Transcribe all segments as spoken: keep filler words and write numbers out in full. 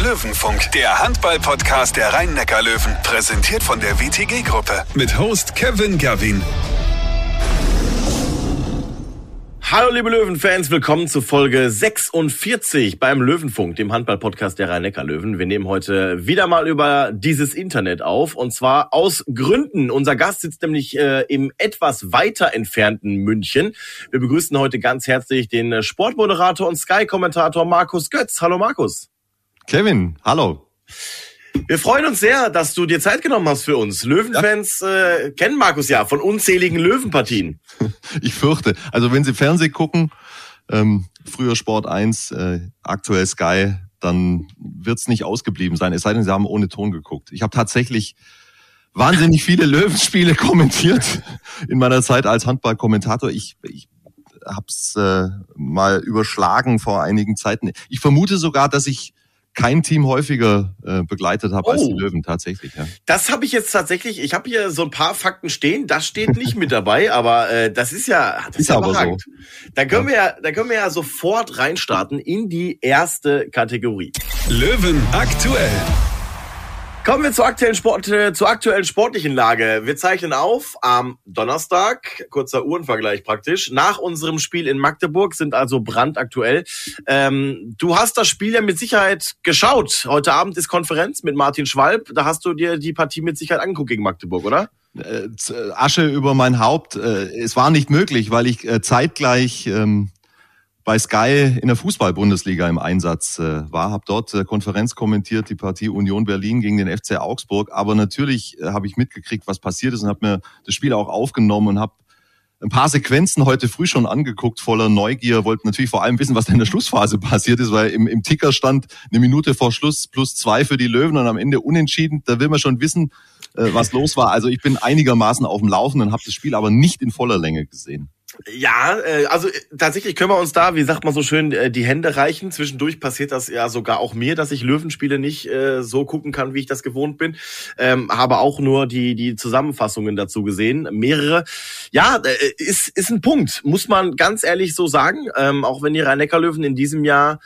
Löwenfunk, der Handball-Podcast der Rhein-Neckar-Löwen. Präsentiert von der W T G-Gruppe. Mit Host Kevin Gerwin. Hallo liebe Löwenfans, willkommen zu Folge sechsundvierzig beim Löwenfunk, dem Handball-Podcast der Rhein-Neckar-Löwen. Wir nehmen heute wieder mal über dieses Internet auf, und zwar aus Gründen. Unser Gast sitzt nämlich äh, im etwas weiter entfernten München. Wir begrüßen heute ganz herzlich den Sportmoderator und Sky-Kommentator Markus Götz. Hallo Markus. Kevin, hallo. Wir freuen uns sehr, dass du dir Zeit genommen hast für uns. Löwenfans ja. äh, kennen Markus ja von unzähligen Löwenpartien. Ich fürchte. Also wenn Sie Fernsehen gucken, ähm, früher Sport eins, äh, aktuell Sky, dann wird's nicht ausgeblieben sein, es sei denn, Sie haben ohne Ton geguckt. Ich habe tatsächlich wahnsinnig viele Löwenspiele kommentiert in meiner Zeit als Handballkommentator. Ich, ich hab's äh, mal überschlagen vor einigen Zeiten. Ich vermute sogar, dass ich kein Team häufiger äh, begleitet habe oh. als die Löwen tatsächlich. Ja. Das habe ich jetzt tatsächlich, ich habe hier so ein paar Fakten stehen, das steht nicht mit dabei, aber äh, das ist ja, das ist, ist ja überragend. So. Da können ja. wir ja, da können wir ja sofort reinstarten in die erste Kategorie. Löwen aktuell. Kommen wir zur aktuellen, Sport, äh, zur aktuellen sportlichen Lage. Wir zeichnen auf am Donnerstag, kurzer Uhrenvergleich praktisch, nach unserem Spiel in Magdeburg, sind also brandaktuell. Ähm, du hast das Spiel ja mit Sicherheit geschaut. Heute Abend ist Konferenz mit Martin Schwalb. Da hast du dir die Partie mit Sicherheit angeguckt gegen Magdeburg, oder? Äh, Asche über mein Haupt. Äh, es war nicht möglich, weil ich äh, zeitgleich Ähm bei Sky in der Fußball-Bundesliga im Einsatz äh, war, habe dort äh, Konferenz kommentiert, die Partie Union Berlin gegen den F C Augsburg. Aber natürlich äh, habe ich mitgekriegt, was passiert ist, und habe mir das Spiel auch aufgenommen und habe ein paar Sequenzen heute früh schon angeguckt, voller Neugier. Wollte natürlich vor allem wissen, was da in der Schlussphase passiert ist, weil im, im Ticker stand eine Minute vor Schluss plus zwei für die Löwen und am Ende unentschieden. Da will man schon wissen, äh, was los war. Also ich bin einigermaßen auf dem Laufenden, habe das Spiel aber nicht in voller Länge gesehen. Ja, äh, also tatsächlich können wir uns da, wie sagt man so schön, äh, die Hände reichen. Zwischendurch passiert das ja sogar auch mir, dass ich Löwenspiele nicht äh, so gucken kann, wie ich das gewohnt bin. Ähm, habe auch nur die die Zusammenfassungen dazu gesehen, mehrere. Ja, äh, ist ist ein Punkt, muss man ganz ehrlich so sagen. Ähm, auch wenn die Rhein-Neckar-Löwen in diesem Jahr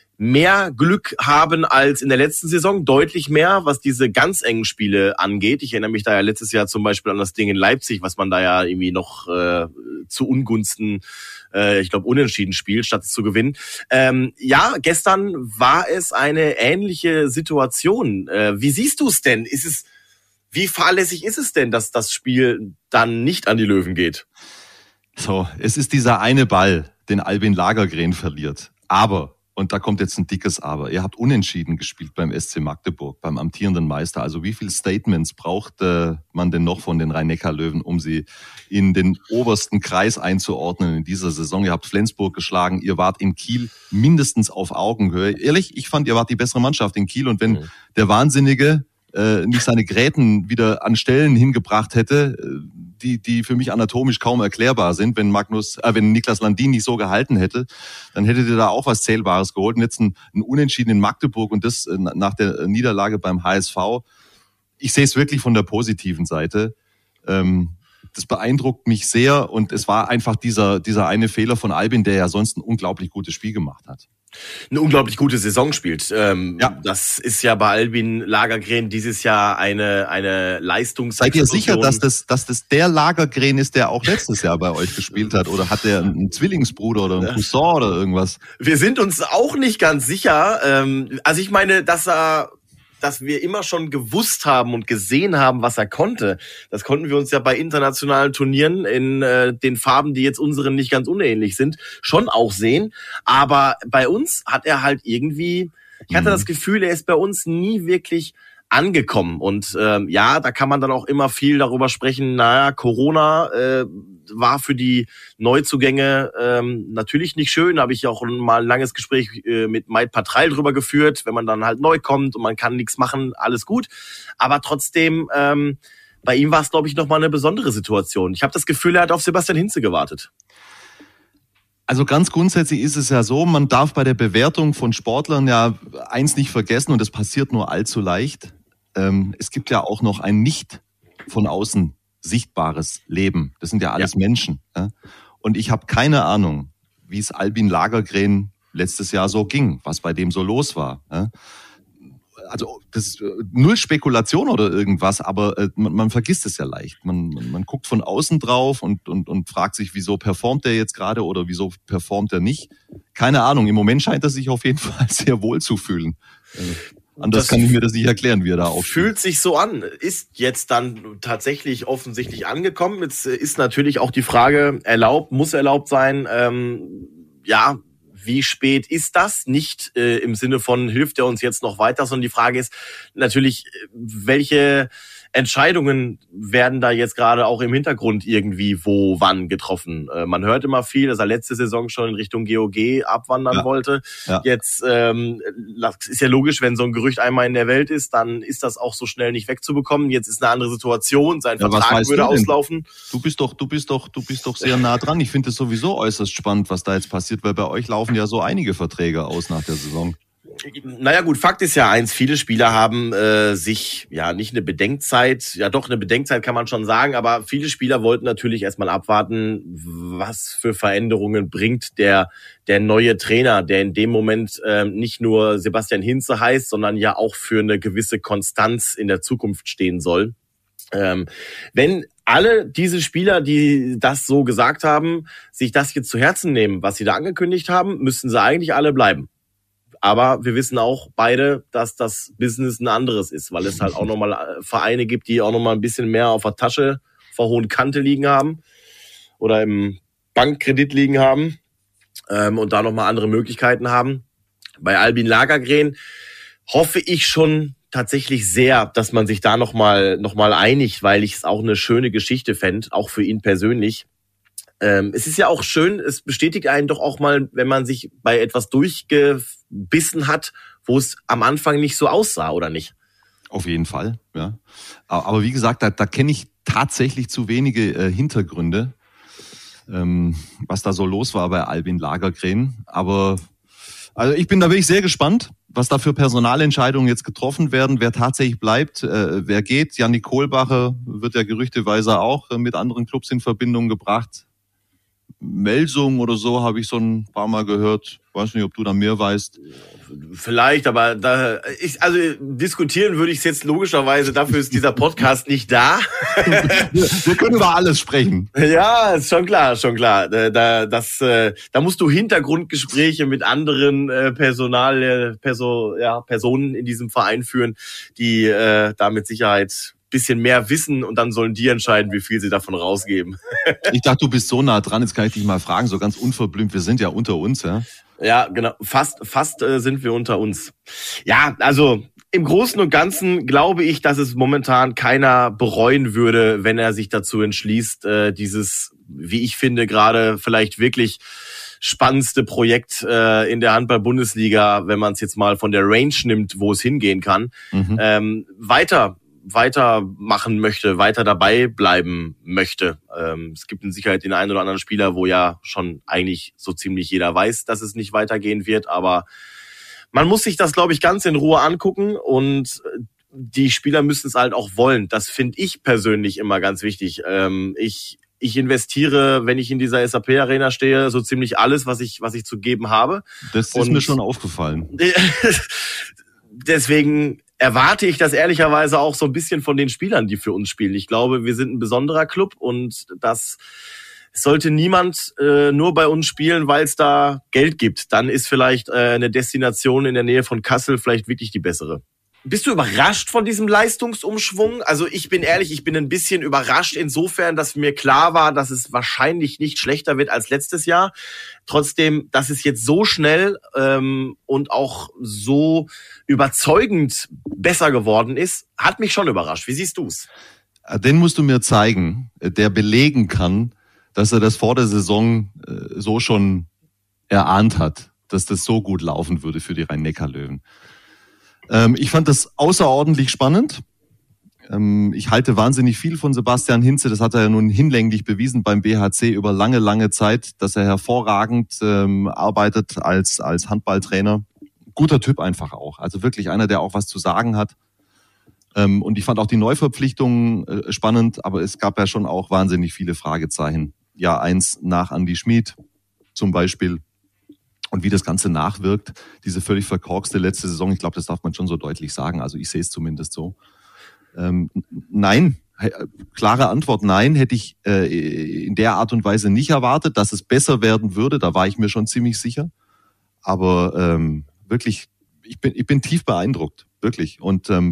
mehr Glück haben als in der letzten Saison, deutlich mehr, was diese ganz engen Spiele angeht. Ich erinnere mich da ja letztes Jahr zum Beispiel an das Ding in Leipzig, was man da ja irgendwie noch äh, zu Ungunsten, äh, ich glaube, unentschieden spielt, statt es zu gewinnen. Ähm, ja, gestern war es eine ähnliche Situation. Äh, wie siehst du es denn? Ist es, wie fahrlässig ist es denn, dass das Spiel dann nicht an die Löwen geht? So, es ist dieser eine Ball, den Albin Lagergren verliert. Aber und da kommt jetzt ein dickes Aber. Ihr habt unentschieden gespielt beim S C Magdeburg, beim amtierenden Meister. Also wie viele Statements braucht äh, man denn noch von den Rhein-Neckar-Löwen, um sie in den obersten Kreis einzuordnen in dieser Saison? Ihr habt Flensburg geschlagen, ihr wart in Kiel mindestens auf Augenhöhe. Ehrlich, ich fand, ihr wart die bessere Mannschaft in Kiel. Und wenn mhm. der Wahnsinnige äh, nicht seine Gräten wieder an Stellen hingebracht hätte, äh, die die für mich anatomisch kaum erklärbar sind, wenn Magnus, äh, wenn Niklas Landin nicht so gehalten hätte, dann hättet ihr da auch was Zählbares geholt. Und jetzt ein, ein Unentschieden in Magdeburg und das äh, nach der Niederlage beim H S V. Ich sehe es wirklich von der positiven Seite. Ähm, das beeindruckt mich sehr, und es war einfach dieser dieser eine Fehler von Albin, der ja sonst ein unglaublich gutes Spiel gemacht hat. Eine unglaublich gute Saison spielt. Ähm, ja. Das ist ja bei Albin Lagergren dieses Jahr eine eine Leistungs. Seid ihr sicher, dass das dass das der Lagergren ist, der auch letztes Jahr bei euch gespielt hat? Oder hat der einen Zwillingsbruder oder einen Cousin oder irgendwas? Wir sind uns auch nicht ganz sicher. Ähm, also ich meine, dass er dass wir immer schon gewusst haben und gesehen haben, was er konnte. Das konnten wir uns ja bei internationalen Turnieren in äh, den Farben, die jetzt unseren nicht ganz unähnlich sind, schon auch sehen. Aber bei uns hat er halt irgendwie, ich hatte mhm. das Gefühl, er ist bei uns nie wirklich angekommen. Und ähm, ja, da kann man dann auch immer viel darüber sprechen, naja, Corona äh, war für die Neuzugänge ähm, natürlich nicht schön. Da habe ich auch mal ein langes Gespräch äh, mit Maid Patreil drüber geführt, wenn man dann halt neu kommt und man kann nichts machen, alles gut. Aber trotzdem, ähm, bei ihm war es, glaube ich, nochmal eine besondere Situation. Ich habe das Gefühl, er hat auf Sebastian Hinze gewartet. Also ganz grundsätzlich ist es ja so, man darf bei der Bewertung von Sportlern ja eins nicht vergessen, und das passiert nur allzu leicht. Ähm, es gibt ja auch noch ein nicht von außen sichtbares Leben. Das sind ja alles ja. Menschen. Ja? Und ich habe keine Ahnung, wie es Albin Lagergren letztes Jahr so ging, was bei dem so los war. Ja? also das ist null Spekulation oder irgendwas, aber äh, man, man vergisst es ja leicht. Man, man, man guckt von außen drauf und, und, und fragt sich, wieso performt der jetzt gerade oder wieso performt er nicht. Keine Ahnung, im Moment scheint er sich auf jeden Fall sehr wohl zu fühlen. Äh, anders das kann ich mir das nicht erklären, wie er da aufspielt. Fühlt sich so an, ist jetzt dann tatsächlich offensichtlich angekommen. Jetzt ist natürlich auch die Frage, erlaubt, muss erlaubt sein, ähm, ja, wie spät ist das? Nicht äh, im Sinne von, hilft er uns jetzt noch weiter, sondern die Frage ist natürlich, welche Entscheidungen werden da jetzt gerade auch im Hintergrund irgendwie wo, wann getroffen? Äh, man hört immer viel, dass er letzte Saison schon in Richtung G O G abwandern ja. wollte. Ja. Jetzt ähm, ist ja logisch, wenn so ein Gerücht einmal in der Welt ist, dann ist das auch so schnell nicht wegzubekommen. Jetzt ist eine andere Situation, sein ja, Vertrag würde auslaufen. Du bist doch, du bist doch, du bist doch sehr nah dran. Ich finde es sowieso äußerst spannend, was da jetzt passiert, weil bei euch laufen ja so einige Verträge aus nach der Saison. Naja gut, Fakt ist ja eins, viele Spieler haben äh, sich, ja nicht eine Bedenkzeit, ja doch eine Bedenkzeit kann man schon sagen, aber viele Spieler wollten natürlich erstmal abwarten, was für Veränderungen bringt der der neue Trainer, der in dem Moment äh, nicht nur Sebastian Hinze heißt, sondern ja auch für eine gewisse Konstanz in der Zukunft stehen soll. Ähm, wenn alle diese Spieler, die das so gesagt haben, sich das jetzt zu Herzen nehmen, was sie da angekündigt haben, müssten sie eigentlich alle bleiben. Aber wir wissen auch beide, dass das Business ein anderes ist, weil es halt auch nochmal Vereine gibt, die auch nochmal ein bisschen mehr auf der Tasche, auf der hohen Kante liegen haben oder im Bankkredit liegen haben ähm, und da nochmal andere Möglichkeiten haben. Bei Albin Lagergren hoffe ich schon tatsächlich sehr, dass man sich da nochmal noch mal einigt, weil ich es auch eine schöne Geschichte fände, auch für ihn persönlich. Ähm, es ist ja auch schön, es bestätigt einen doch auch mal, wenn man sich bei etwas durchgebissen hat, wo es am Anfang nicht so aussah, oder nicht? Auf jeden Fall, ja. Aber wie gesagt, da, da kenne ich tatsächlich zu wenige äh, Hintergründe, ähm, was da so los war bei Albin Lagergren. Aber also ich bin da wirklich sehr gespannt, was da für Personalentscheidungen jetzt getroffen werden, wer tatsächlich bleibt, äh, wer geht. Jannik Kohlbacher wird ja gerüchteweise auch äh, mit anderen Clubs in Verbindung gebracht. Melsung oder so habe ich so ein paar Mal gehört. Weiß nicht, ob du da mehr weißt. Vielleicht, aber da ich also diskutieren würde ich es jetzt logischerweise. Dafür ist dieser Podcast nicht da. Wir können über alles sprechen. Ja, ist schon klar, schon klar. Da das da musst du Hintergrundgespräche mit anderen Personal Perso, ja, Personen in diesem Verein führen, die äh, da mit Sicherheit bisschen mehr wissen und dann sollen die entscheiden, wie viel sie davon rausgeben. Ich dachte, du bist so nah dran, jetzt kann ich dich mal fragen, so ganz unverblümt, wir sind ja unter uns, ja? Ja, genau, fast fast äh, sind wir unter uns. Ja, also im Großen und Ganzen glaube ich, dass es momentan keiner bereuen würde, wenn er sich dazu entschließt, äh, dieses, wie ich finde, gerade vielleicht wirklich spannendste Projekt äh, in der Handball-Bundesliga, wenn man es jetzt mal von der Range nimmt, wo es hingehen kann, mhm. ähm, weiter weitermachen möchte, weiter dabei bleiben möchte. Ähm, es gibt in Sicherheit den einen oder anderen Spieler, wo ja schon eigentlich so ziemlich jeder weiß, dass es nicht weitergehen wird, aber man muss sich das, glaube ich, ganz in Ruhe angucken und die Spieler müssen es halt auch wollen. Das finde ich persönlich immer ganz wichtig. Ähm, ich ich investiere, wenn ich in dieser S A P-Arena stehe, so ziemlich alles, was ich was ich zu geben habe. Das ist und mir schon aufgefallen. Deswegen erwarte ich das ehrlicherweise auch so ein bisschen von den Spielern, die für uns spielen. Ich glaube, wir sind ein besonderer Club und das sollte niemand äh, nur bei uns spielen, weil es da Geld gibt. Dann ist vielleicht äh, eine Destination in der Nähe von Kassel vielleicht wirklich die bessere. Bist du überrascht von diesem Leistungsumschwung? Also ich bin ehrlich, ich bin ein bisschen überrascht insofern, dass mir klar war, dass es wahrscheinlich nicht schlechter wird als letztes Jahr. Trotzdem, dass es jetzt so schnell ähm, und auch so überzeugend besser geworden ist, hat mich schon überrascht. Wie siehst du's? Den musst du mir zeigen, der belegen kann, dass er das vor der Saison äh, so schon erahnt hat, dass das so gut laufen würde für die Rhein-Neckar-Löwen. Ähm, ich fand das außerordentlich spannend. Ähm, ich halte wahnsinnig viel von Sebastian Hinze. Das hat er ja nun hinlänglich bewiesen beim B H C über lange, lange Zeit, dass er hervorragend ähm, arbeitet als, als Handballtrainer. Guter Typ einfach auch. Also wirklich einer, der auch was zu sagen hat. Ähm, und ich fand auch die Neuverpflichtungen äh, spannend, aber es gab ja schon auch wahnsinnig viele Fragezeichen. Ja, eins nach Andi Schmid zum Beispiel. Und wie das Ganze nachwirkt, diese völlig verkorkste letzte Saison, ich glaube, das darf man schon so deutlich sagen. Also ich sehe es zumindest so. Ähm, nein, klare Antwort, nein, hätte ich äh, in der Art und Weise nicht erwartet, dass es besser werden würde. Da war ich mir schon ziemlich sicher. Aber ähm, wirklich, ich bin, ich bin tief beeindruckt, wirklich. Und ähm,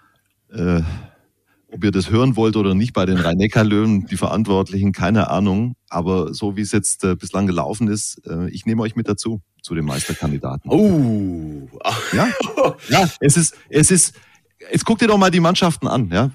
äh, ob ihr das hören wollt oder nicht bei den Rhein-Neckar-Löwen, die Verantwortlichen, keine Ahnung. Aber so wie es jetzt äh, bislang gelaufen ist, äh, ich nehme euch mit dazu, zu den Meisterkandidaten. Oh. Ja, ja, es ist, es ist, jetzt guckt ihr doch mal die Mannschaften an, ja.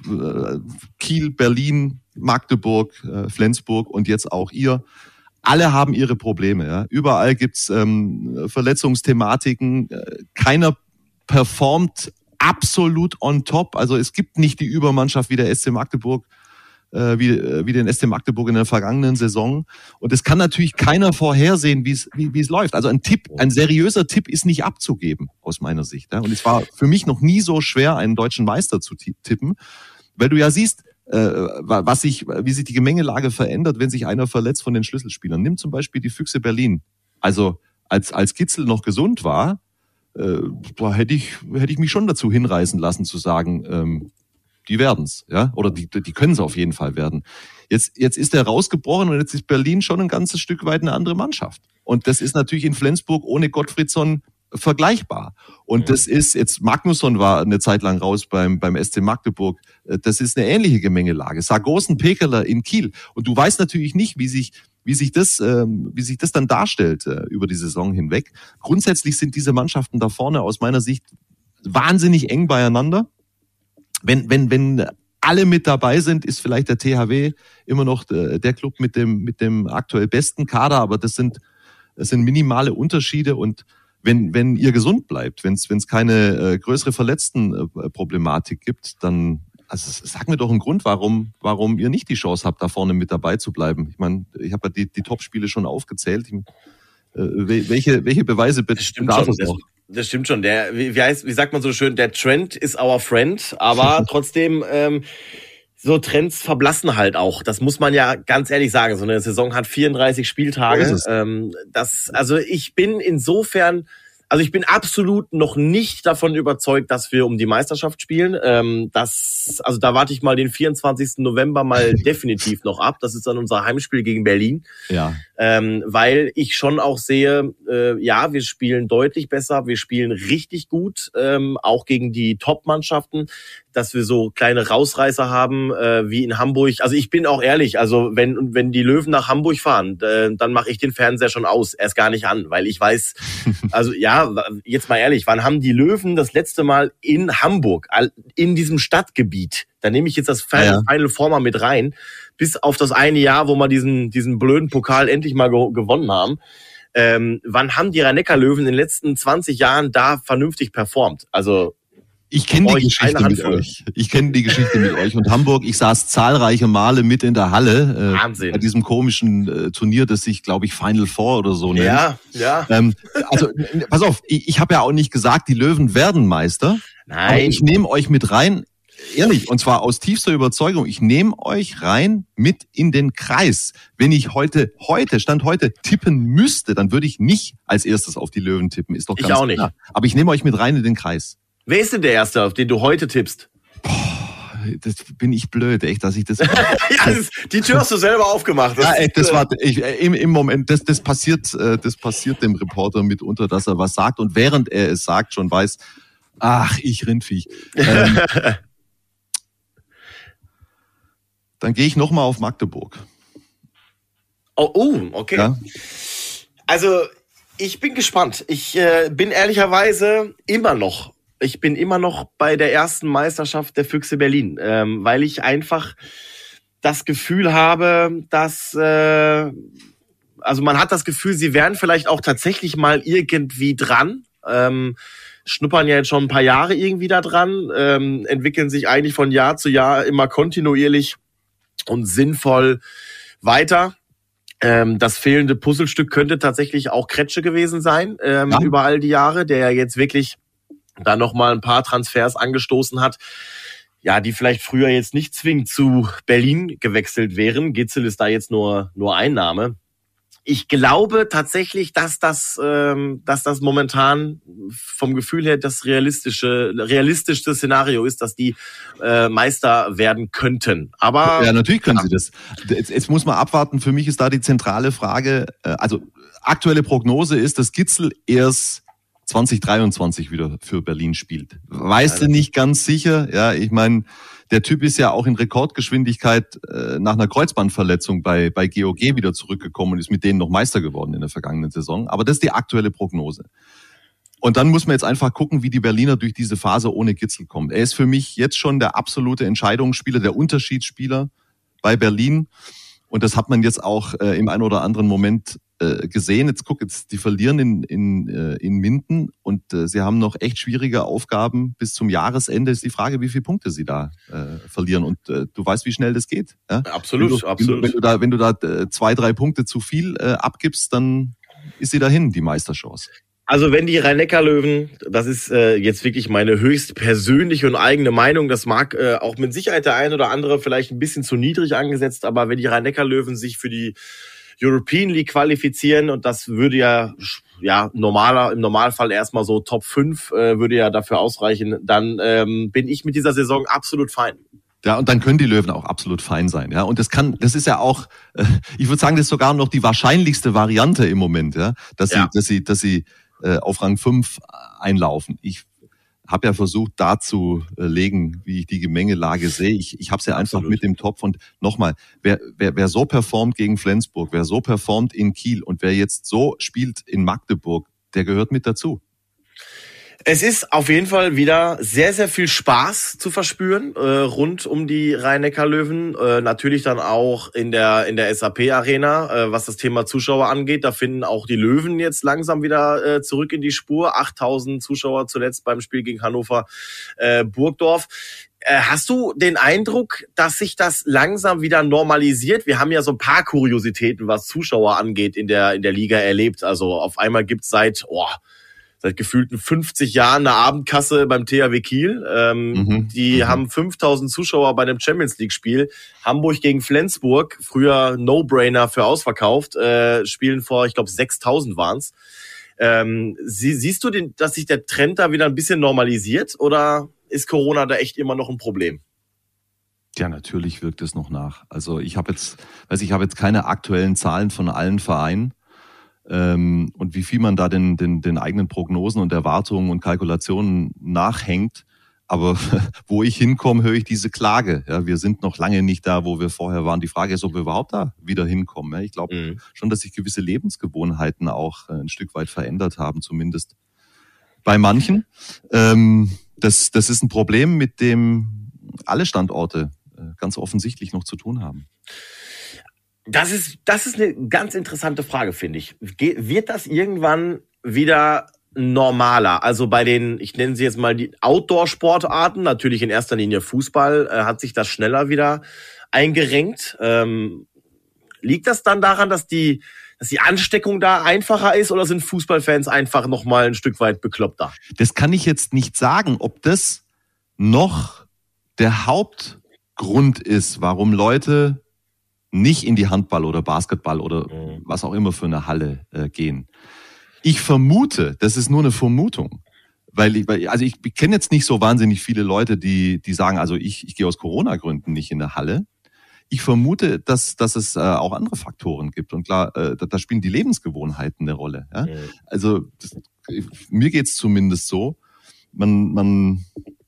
Kiel, Berlin, Magdeburg, äh, Flensburg und jetzt auch ihr. Alle haben ihre Probleme, ja. Überall gibt's ähm, Verletzungsthematiken. Keiner performt absolut on top. Also es gibt nicht die Übermannschaft wie der S C Magdeburg, äh, wie, äh, wie den S C Magdeburg in der vergangenen Saison. Und es kann natürlich keiner vorhersehen, wie es wie, wie es läuft. Also ein Tipp, ein seriöser Tipp ist nicht abzugeben, aus meiner Sicht. Ja? Und es war für mich noch nie so schwer, einen deutschen Meister zu tippen, weil du ja siehst, äh, was sich, wie sich die Gemengelage verändert, wenn sich einer verletzt von den Schlüsselspielern. Nimm zum Beispiel die Füchse Berlin. Also als, als Kitzel noch gesund war, Äh, da hätte ich, hätte ich mich schon dazu hinreißen lassen zu sagen, ähm, die werden's, ja, oder die, die können es auf jeden Fall werden. Jetzt, jetzt ist er rausgebrochen und jetzt ist Berlin schon ein ganzes Stück weit eine andere Mannschaft. Und das ist natürlich in Flensburg ohne Gottfriedson vergleichbar. Und das ist, jetzt Magnusson war eine Zeit lang raus beim, beim S C Magdeburg. Das ist eine ähnliche Gemengelage. Sargosen, Pekeler in Kiel. Und du weißt natürlich nicht, wie sich, wie sich das, ähm, wie sich das dann darstellt äh, über die Saison hinweg. Grundsätzlich sind diese Mannschaften da vorne aus meiner Sicht wahnsinnig eng beieinander. Wenn, wenn, wenn alle mit dabei sind, ist vielleicht der T H W immer noch der, der Club mit dem, mit dem aktuell besten Kader, aber das sind, das sind minimale Unterschiede. Und wenn, wenn ihr gesund bleibt, wenn es, wenn es keine äh, größere Verletztenproblematik gibt, dann, also sag mir doch einen Grund, warum, warum ihr nicht die Chance habt, da vorne mit dabei zu bleiben. Ich meine, ich habe ja die, die Top-Spiele schon aufgezählt. Ich, äh, welche, welche Beweise bitte? Das stimmt schon. Das, das stimmt schon. Der, wie, wie heißt, wie sagt man so schön, der Trend is our friend, aber trotzdem, ähm, so Trends verblassen halt auch. Das muss man ja ganz ehrlich sagen. So eine Saison hat vierunddreißig Spieltage. So ist es. Ähm, das, also ich bin insofern, also ich bin absolut noch nicht davon überzeugt, dass wir um die Meisterschaft spielen. Ähm, das, also da warte ich mal den vierundzwanzigsten November mal definitiv noch ab. Das ist dann unser Heimspiel gegen Berlin. Ja. Ähm, weil ich schon auch sehe, äh, ja, wir spielen deutlich besser, wir spielen richtig gut, ähm, auch gegen die Top-Mannschaften, dass wir so kleine Rausreißer haben, äh, wie in Hamburg. Also ich bin auch ehrlich, also wenn wenn die Löwen nach Hamburg fahren, äh, dann mache ich den Fernseher schon aus, erst gar nicht an, weil ich weiß, also ja, jetzt mal ehrlich, wann haben die Löwen das letzte Mal in Hamburg, in diesem Stadtgebiet, da nehme ich jetzt das Final, Final Four mal mit rein, bis auf das eine Jahr, wo wir diesen diesen blöden Pokal endlich mal ge- gewonnen haben. Ähm, wann haben die Rhein-Neckar-Löwen in den letzten zwanzig Jahren da vernünftig performt? Also ich kenne die Geschichte mit euch. Ich kenne die Geschichte mit euch. Und Hamburg, ich saß zahlreiche Male mit in der Halle. Äh, Wahnsinn. Bei diesem komischen äh, Turnier, das sich, glaube ich, Final Four oder so nennt. Ja, ja. Ähm, also, pass auf, ich, ich habe ja auch nicht gesagt, die Löwen werden Meister. Nein. Aber ich nehme euch mit rein, ehrlich, und zwar aus tiefster Überzeugung, ich nehme euch rein mit in den Kreis. Wenn ich heute, heute, Stand heute, tippen müsste, dann würde ich nicht als erstes auf die Löwen tippen. Ist doch ganz ich auch nicht. klar. Aber ich nehme euch mit rein in den Kreis. Wer ist denn der Erste, auf den du heute tippst? Boah, das bin ich blöd, echt, dass ich das... ja, das, die Tür hast du selber aufgemacht. Das ja, echt, das ist, war ich, im, im Moment, das, das passiert, das passiert dem Reporter mitunter, dass er was sagt und während er es sagt, schon weiß, ach, ich Rindviech. Ähm, dann gehe ich nochmal auf Magdeburg. Oh, oh okay. Ja? Also, ich bin gespannt. Ich äh, bin ehrlicherweise immer noch, ich bin immer noch bei der ersten Meisterschaft der Füchse Berlin, ähm, weil ich einfach das Gefühl habe, dass, äh, also man hat das Gefühl, sie wären vielleicht auch tatsächlich mal irgendwie dran, ähm, schnuppern ja jetzt schon ein paar Jahre irgendwie da dran, ähm, entwickeln sich eigentlich von Jahr zu Jahr immer kontinuierlich und sinnvoll weiter. Ähm, das fehlende Puzzlestück könnte tatsächlich auch Kretsche gewesen sein, ähm, ja. über all die Jahre, der ja jetzt wirklich da nochmal ein paar Transfers angestoßen hat, ja, die vielleicht früher jetzt nicht zwingend zu Berlin gewechselt wären. Gitzel ist da jetzt nur nur Einnahme. Ich glaube tatsächlich, dass das, ähm, dass das momentan vom Gefühl her das realistische, realistischste Szenario ist, dass die äh, Meister werden könnten. Aber ja, natürlich können ja. sie das. Jetzt, jetzt muss man abwarten. Für mich ist da die zentrale Frage. Äh, also aktuelle Prognose ist, dass Gitzel erst zwanzig dreiundzwanzig wieder für Berlin spielt. Weißt ja, du nicht ganz sicher? Ja, ich meine, der Typ ist ja auch in Rekordgeschwindigkeit äh, nach einer Kreuzbandverletzung bei bei G O G wieder zurückgekommen und ist mit denen noch Meister geworden in der vergangenen Saison. Aber das ist die aktuelle Prognose. Und dann muss man jetzt einfach gucken, wie die Berliner durch diese Phase ohne Gitzel kommen. Er ist für mich jetzt schon der absolute Entscheidungsspieler, der Unterschiedsspieler bei Berlin. Und das hat man jetzt auch äh, im einen oder anderen Moment äh, gesehen. Jetzt guck, jetzt die verlieren in in äh, in Minden und äh, sie haben noch echt schwierige Aufgaben bis zum Jahresende. Ist die Frage, wie viele Punkte sie da äh, verlieren. Und äh, du weißt, wie schnell das geht. Ja? Absolut, wenn du, absolut. Wenn du, wenn du da wenn du da äh, zwei drei Punkte zu viel äh, abgibst, dann ist sie dahin, die Meisterchance. Also wenn die Rhein-Neckar-Löwen, das ist äh, jetzt wirklich meine höchst persönliche und eigene Meinung, das mag äh, auch mit Sicherheit der ein oder andere vielleicht ein bisschen zu niedrig angesetzt, aber wenn die Rhein-Neckar-Löwen sich für die European League qualifizieren und das würde ja ja normaler im Normalfall erstmal so Top fünf äh, würde ja dafür ausreichen, dann ähm, bin ich mit dieser Saison absolut fein. Ja, und dann können die Löwen auch absolut fein sein, ja. Und das kann, das ist ja auch, äh, ich würde sagen, das ist sogar noch die wahrscheinlichste Variante im Moment, ja, dass ja. sie, dass sie, dass sie äh, auf Rang fünf einlaufen. Ich habe ja versucht darzulegen, wie ich die Gemengelage sehe. Ich, ich habe es ja einfach absolut mit dem Topf. Und nochmal, wer, wer, wer so performt gegen Flensburg, wer so performt in Kiel und wer jetzt so spielt in Magdeburg, der gehört mit dazu. Es ist auf jeden Fall wieder sehr, sehr viel Spaß zu verspüren äh, rund um die Rhein-Neckar-Löwen. Äh, natürlich dann auch in der in der S A P-Arena, äh, was das Thema Zuschauer angeht. Da finden auch die Löwen jetzt langsam wieder äh, zurück in die Spur. achttausend Zuschauer zuletzt beim Spiel gegen Hannover äh, Burgdorf. Äh, hast du den Eindruck, dass sich das langsam wieder normalisiert? Wir haben ja so ein paar Kuriositäten, was Zuschauer angeht, in der in der Liga erlebt. Also auf einmal gibt's seit... Oh, seit gefühlten fünfzig Jahren eine Abendkasse beim T H W Kiel. Ähm, mhm, die mhm. haben fünftausend Zuschauer bei dem Champions League Spiel. Hamburg gegen Flensburg, früher No-Brainer für ausverkauft, äh, spielen vor, ich glaube, sechstausend waren's. Ähm, sie, siehst du, den, dass sich der Trend da wieder ein bisschen normalisiert oder ist Corona da echt immer noch ein Problem? Ja, natürlich wirkt es noch nach. Also ich habe jetzt, weiß ich habe jetzt keine aktuellen Zahlen von allen Vereinen. Ähm, und wie viel man da den, den, den eigenen Prognosen und Erwartungen und Kalkulationen nachhängt. Aber wo ich hinkomme, höre ich diese Klage. Ja, wir sind noch lange nicht da, wo wir vorher waren. Die Frage ist, ob wir überhaupt da wieder hinkommen. Ja, ich glaube mhm. schon, dass sich gewisse Lebensgewohnheiten auch ein Stück weit verändert haben, zumindest bei manchen. Ähm, das, das ist ein Problem, mit dem alle Standorte ganz offensichtlich noch zu tun haben. Das ist, das ist eine ganz interessante Frage, finde ich. Ge- wird das irgendwann wieder normaler? Also bei den, ich nenne sie jetzt mal die Outdoor-Sportarten, natürlich in erster Linie Fußball, äh, hat sich das schneller wieder eingerenkt. Ähm, liegt das dann daran, dass die, dass die Ansteckung da einfacher ist oder sind Fußballfans einfach nochmal ein Stück weit bekloppter? Das kann ich jetzt nicht sagen, ob das noch der Hauptgrund ist, warum Leute nicht in die Handball- oder Basketball- oder mhm. was auch immer für eine Halle äh, gehen. Ich vermute, das ist nur eine Vermutung, weil ich, weil, also ich, ich kenne jetzt nicht so wahnsinnig viele Leute, die die sagen, also ich, ich gehe aus Corona-Gründen nicht in eine Halle. Ich vermute, dass, dass es äh, auch andere Faktoren gibt und klar, äh, da, da spielen die Lebensgewohnheiten eine Rolle. Ja? Mhm. Also das, mir geht's zumindest so, man, man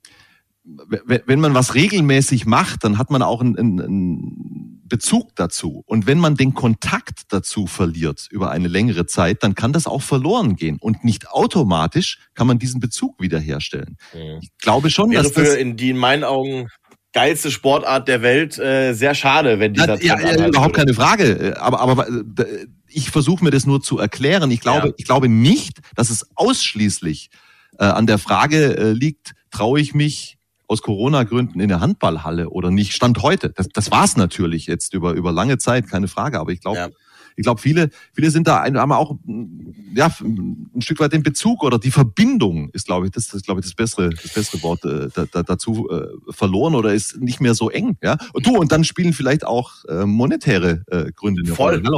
wenn man was regelmäßig macht, dann hat man auch einen, einen Bezug dazu. Und wenn man den Kontakt dazu verliert über eine längere Zeit, dann kann das auch verloren gehen. Und nicht automatisch kann man diesen Bezug wiederherstellen. Mhm. Ich glaube schon, wäre dass für das in die in meinen Augen geilste Sportart der Welt äh, sehr schade, wenn dieser ja, ja, ja überhaupt keine Frage. Aber aber ich versuche mir das nur zu erklären. Ich glaube, ja. ich glaube nicht, dass es ausschließlich äh, an der Frage äh, liegt, traue ich mich aus Corona-Gründen in der Handballhalle oder nicht, Stand heute. Das, das war es natürlich jetzt über über lange Zeit, keine Frage. Aber ich glaube, ja. ich glaube, viele viele sind da, haben auch ja ein Stück weit den Bezug oder die Verbindung ist, glaube ich, das ist, glaube ich, das bessere das bessere Wort äh, da, da, dazu äh, verloren oder ist nicht mehr so eng. Ja, und du und dann spielen vielleicht auch äh, monetäre äh, Gründe eine Voll. Rolle. Hallo.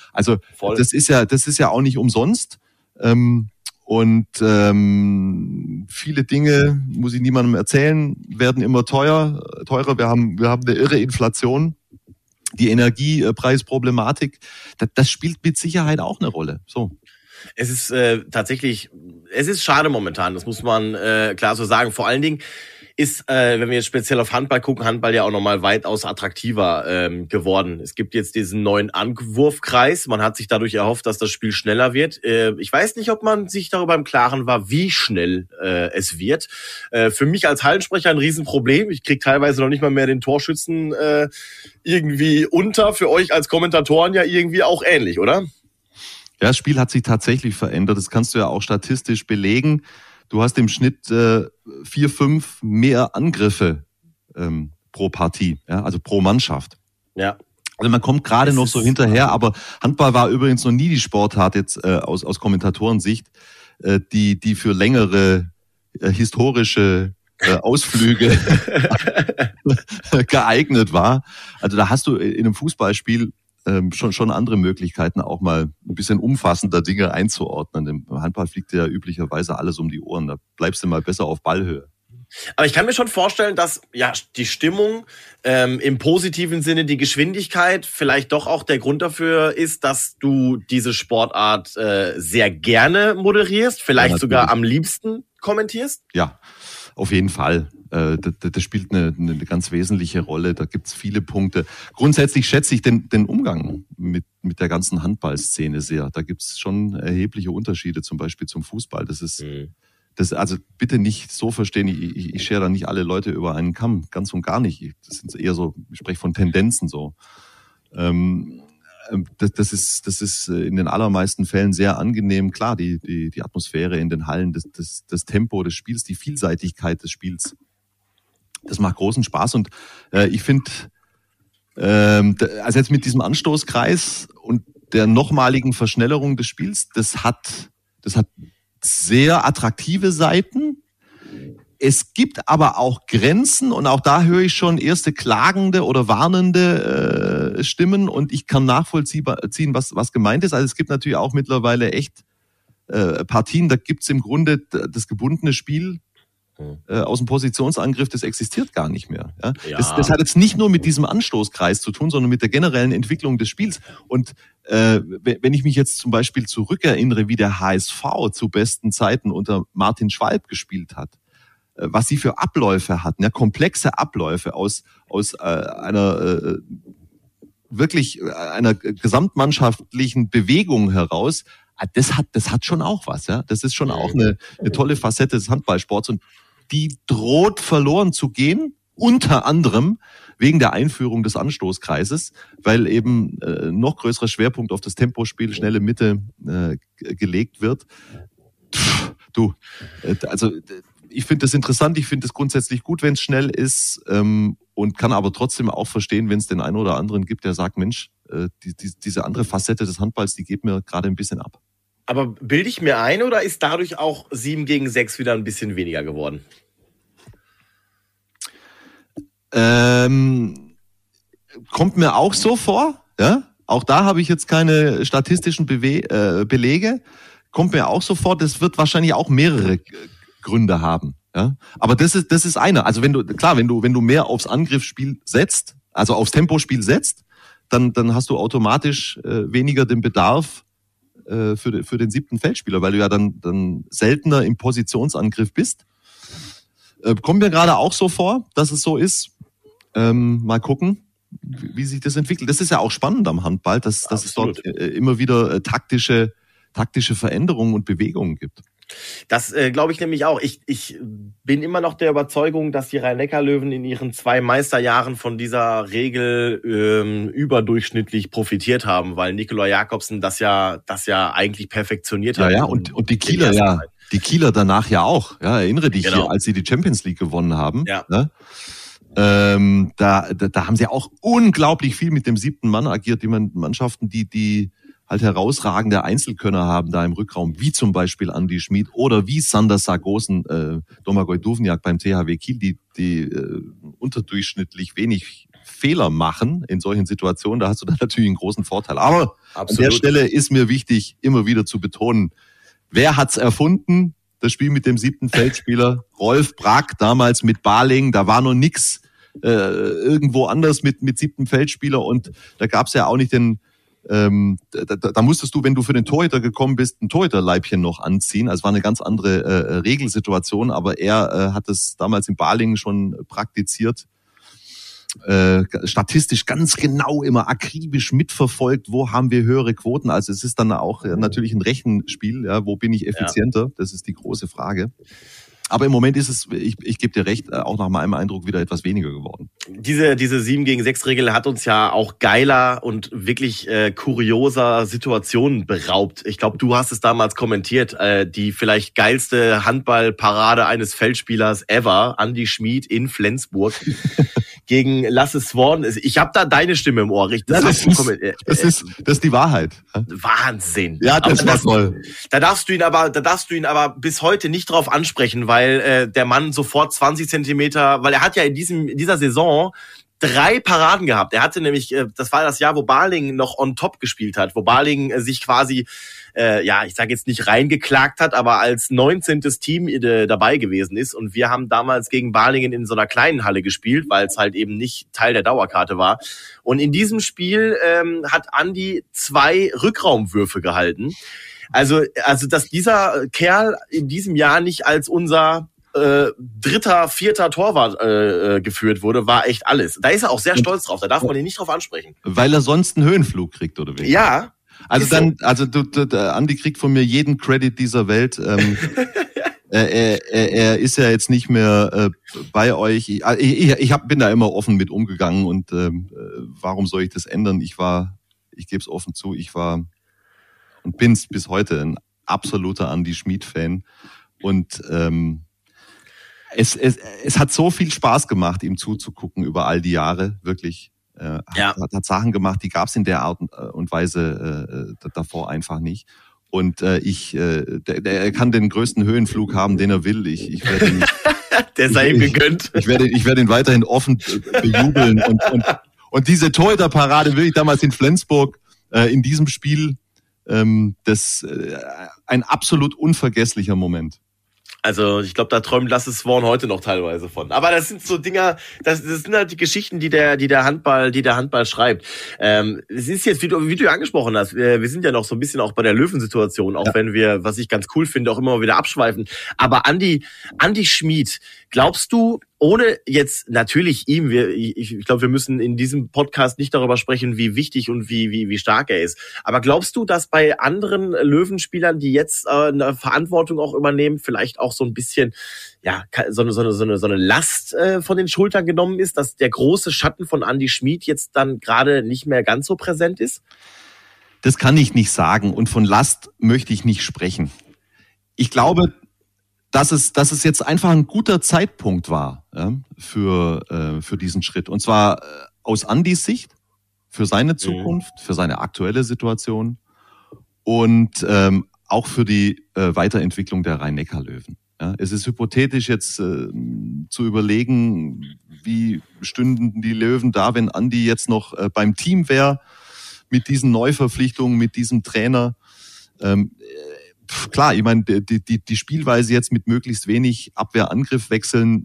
Also Voll. das ist ja, das ist ja auch nicht umsonst. Ähm, und ähm, viele Dinge, muss ich niemandem erzählen, werden immer teuer, teurer. Wir haben, wir haben eine irre Inflation. Die Energiepreisproblematik, das, das spielt mit Sicherheit auch eine Rolle. So. Es ist äh, tatsächlich, es ist schade momentan, das muss man äh, klar so sagen. Vor allen Dingen ist, äh, wenn wir jetzt speziell auf Handball gucken, Handball ja auch nochmal weitaus attraktiver ähm, geworden. Es gibt jetzt diesen neuen Anwurfkreis. Man hat sich dadurch erhofft, dass das Spiel schneller wird. Äh, ich weiß nicht, ob man sich darüber im Klaren war, wie schnell äh, es wird. Äh, für mich als Hallensprecher ein Riesenproblem. Ich kriege teilweise noch nicht mal mehr den Torschützen äh, irgendwie unter. Für euch als Kommentatoren ja irgendwie auch ähnlich, oder? Ja, das Spiel hat sich tatsächlich verändert. Das kannst du ja auch statistisch belegen. Du hast im Schnitt äh, vier, fünf mehr Angriffe ähm, pro Partie, ja, also pro Mannschaft. Ja. Also man kommt gerade noch so hinterher, aber Handball war übrigens noch nie die Sportart jetzt äh, aus, aus Kommentatorensicht, äh, die, die für längere äh, historische äh, Ausflüge geeignet war. Also da hast du in einem Fußballspiel ähm, schon, schon andere Möglichkeiten, auch mal ein bisschen umfassender Dinge einzuordnen. Im Handball fliegt ja üblicherweise alles um die Ohren. Da bleibst du mal besser auf Ballhöhe. Aber ich kann mir schon vorstellen, dass ja die Stimmung ähm, im positiven Sinne, die Geschwindigkeit vielleicht doch auch der Grund dafür ist, dass du diese Sportart äh, sehr gerne moderierst, vielleicht ja, sogar am liebsten kommentierst? Ja, auf jeden Fall. Äh, das, das spielt eine, eine ganz wesentliche Rolle. Da gibt's viele Punkte. Grundsätzlich schätze ich den, den Umgang mit, mit der ganzen Handballszene sehr. Da gibt's schon erhebliche Unterschiede, zum Beispiel zum Fußball. Das ist mhm. Das, also bitte nicht so verstehen, ich, ich, ich schere da nicht alle Leute über einen Kamm, ganz und gar nicht. Das sind eher so, ich spreche von Tendenzen so. Ähm, das, das ist, das ist in den allermeisten Fällen sehr angenehm. Klar, die, die, die Atmosphäre in den Hallen, das, das, das Tempo des Spiels, die Vielseitigkeit des Spiels, das macht großen Spaß. Und äh, ich finde, ähm, also jetzt mit diesem Anstoßkreis und der nochmaligen Verschnellerung des Spiels, das hat, das hat sehr attraktive Seiten. Es gibt aber auch Grenzen und auch da höre ich schon erste klagende oder warnende äh, Stimmen und ich kann nachvollziehen, was, was gemeint ist. Also es gibt natürlich auch mittlerweile echt äh, Partien, da gibt es im Grunde das gebundene Spiel äh, aus dem Positionsangriff, das existiert gar nicht mehr. Ja? Ja. Das, das hat jetzt nicht nur mit diesem Anstoßkreis zu tun, sondern mit der generellen Entwicklung des Spiels. Und äh, wenn ich mich jetzt zum Beispiel zurückerinnere, wie der H S V zu besten Zeiten unter Martin Schwalb gespielt hat, äh, was sie für Abläufe hatten, ja, komplexe Abläufe aus aus äh, einer äh, wirklich einer gesamtmannschaftlichen Bewegung heraus, das hat das hat schon auch was, ja. Das ist schon auch eine, eine tolle Facette des Handballsports und die droht verloren zu gehen, unter anderem wegen der Einführung des Anstoßkreises, weil eben äh, noch größerer Schwerpunkt auf das Tempospiel, schnelle Mitte äh, gelegt wird. Pff, du, äh, also ich finde das interessant, ich finde es grundsätzlich gut, wenn es schnell ist ähm, und kann aber trotzdem auch verstehen, wenn es den einen oder anderen gibt, der sagt, Mensch, äh, die, die, diese andere Facette des Handballs, die geht mir gerade ein bisschen ab. Aber bilde ich mir ein oder ist dadurch auch sieben gegen sechs wieder ein bisschen weniger geworden? Ähm, kommt mir auch so vor, ja. Auch da habe ich jetzt keine statistischen Bewe- äh, Belege. Kommt mir auch so vor, das wird wahrscheinlich auch mehrere Gründe haben, ja. Aber das ist, das ist einer. Also wenn du, klar, wenn du, wenn du mehr aufs Angriffsspiel setzt, also aufs Tempospiel setzt, dann, dann hast du automatisch äh, weniger den Bedarf äh, für, de, für den siebten Feldspieler, weil du ja dann, dann seltener im Positionsangriff bist. Äh, kommt mir gerade auch so vor, dass es so ist. Ähm, mal gucken, wie, wie sich das entwickelt. Das ist ja auch spannend am Handball, dass, dass es dort äh, immer wieder äh, taktische, taktische Veränderungen und Bewegungen gibt. Das äh, glaube ich nämlich auch. Ich, ich bin immer noch der Überzeugung, dass die Rhein-Neckar-Löwen in ihren zwei Meisterjahren von dieser Regel ähm, überdurchschnittlich profitiert haben, weil Nikolai Jakobsen das ja, das ja eigentlich perfektioniert hat. Ja, ja, und, und die Kieler ja, die Kieler danach ja auch. Ja, erinnere dich genau. hier, als sie die Champions League gewonnen haben. Ja. Ne? Ähm, da, da, da haben sie auch unglaublich viel mit dem siebten Mann agiert, die Mannschaften, die, die halt herausragende Einzelkönner haben da im Rückraum, wie zum Beispiel Andi Schmid oder wie Sander Sargosen, äh, Domagoj Duvniak beim T H W Kiel, die, die äh, unterdurchschnittlich wenig Fehler machen in solchen Situationen. Da hast du dann natürlich einen großen Vorteil. Aber Absolut. An der Stelle ist mir wichtig, immer wieder zu betonen, wer hat's erfunden? Das Spiel mit dem siebten Feldspieler, Rolf Brack, damals mit Baling, da war noch nix äh, irgendwo anders mit mit siebten Feldspieler und da gab's ja auch nicht den, ähm, da, da, da musstest du, wenn du für den Torhüter gekommen bist, ein Torhüterleibchen noch anziehen, also war eine ganz andere äh, Regelsituation, aber er äh, hat es damals in Baling schon praktiziert. Äh, statistisch ganz genau immer akribisch mitverfolgt, wo haben wir höhere Quoten. Also es ist dann auch äh, natürlich ein Rechenspiel, ja, wo bin ich effizienter? Ja. Das ist die große Frage. Aber im Moment ist es, ich, ich gebe dir recht, auch nach meinem Eindruck wieder etwas weniger geworden. Diese diese sieben gegen sechs Regel hat uns ja auch geiler und wirklich äh, kurioser Situationen beraubt. Ich glaube, du hast es damals kommentiert, äh, die vielleicht geilste Handballparade eines Feldspielers ever, Andy Schmid in Flensburg gegen Lasse Swan. Ich habe da deine Stimme im Ohr. Das, das, ist, das, ist, das ist die Wahrheit. Wahnsinn. Ja, das war toll. Da darfst du ihn aber, da darfst du ihn aber bis heute nicht drauf ansprechen, weil weil äh, der Mann sofort zwanzig Zentimeter, weil er hat ja in diesem in dieser Saison drei Paraden gehabt. Er hatte nämlich, äh, das war das Jahr, wo Baling noch on top gespielt hat, wo Baling äh, sich quasi, äh, ja, ich sage jetzt nicht reingeklagt hat, aber als neunzehntes Team äh, dabei gewesen ist. Und wir haben damals gegen Balingen in so einer kleinen Halle gespielt, weil es halt eben nicht Teil der Dauerkarte war. Und in diesem Spiel ähm, hat Andi zwei Rückraumwürfe gehalten. Also, also, dass dieser Kerl in diesem Jahr nicht als unser äh, dritter, vierter Torwart äh, geführt wurde, war echt alles. Da ist er auch sehr stolz drauf. Da darf man ihn nicht drauf ansprechen. Weil er sonst einen Höhenflug kriegt, oder wie? Ja. Also dann, also du, du, der Andi kriegt von mir jeden Credit dieser Welt. Ähm, er, er, er ist ja jetzt nicht mehr äh, bei euch. Ich, ich, ich hab, bin da immer offen mit umgegangen und ähm, warum soll ich das ändern? Ich war, ich gebe es offen zu, ich war und bin bis heute ein absoluter Andy Schmid-Fan. Und ähm, es, es, es hat so viel Spaß gemacht, ihm zuzugucken über all die Jahre, wirklich. Äh, ja. hat, hat Sachen gemacht, die gab es in der Art und Weise äh, davor einfach nicht. Und äh, ich, äh, der, der kann den größten Höhenflug haben, den er will. Ich, ich werde ihn, der sei ihm gegönnt. Ich, ich werde, ich werde ihn weiterhin offen bejubeln. und, und, und diese Torhüterparade wirklich damals in Flensburg äh, in diesem Spiel, ähm, das äh, ein absolut unvergesslicher Moment. Also ich glaube, da träumt Lasse Swan heute noch teilweise von. Aber das sind so Dinger, das, das sind halt die Geschichten, die der, die der Handball, die der Handball schreibt. Ähm, es ist jetzt, wie du, wie du angesprochen hast, wir, wir sind ja noch so ein bisschen auch bei der Löwensituation, auch ja. wenn wir, was ich ganz cool finde, auch immer mal wieder abschweifen. Aber Andi, Andy Schmid, glaubst du, ohne jetzt natürlich ihm, wir, ich, ich glaube, wir müssen in diesem Podcast nicht darüber sprechen, wie wichtig und wie wie wie stark er ist. Aber glaubst du, dass bei anderen Löwenspielern, die jetzt äh, eine Verantwortung auch übernehmen, vielleicht auch so ein bisschen ja so eine so eine so eine, so eine Last äh, von den Schultern genommen ist, dass der große Schatten von Andy Schmid jetzt dann gerade nicht mehr ganz so präsent ist? Das kann ich nicht sagen und von Last möchte ich nicht sprechen. Ich glaube, dass es, dass es jetzt einfach ein guter Zeitpunkt war ja, für, äh, für diesen Schritt. Und zwar äh, aus Andys Sicht, für seine Zukunft, mhm. für seine aktuelle Situation und ähm, auch für die äh, Weiterentwicklung der Rhein-Neckar-Löwen. Ja, es ist hypothetisch jetzt äh, zu überlegen, wie stünden die Löwen da, wenn Andi jetzt noch äh, beim Team wäre, mit diesen Neuverpflichtungen, mit diesem Trainer. Ähm, Klar, ich meine, die, die, die Spielweise jetzt mit möglichst wenig Abwehr-Angriff wechseln,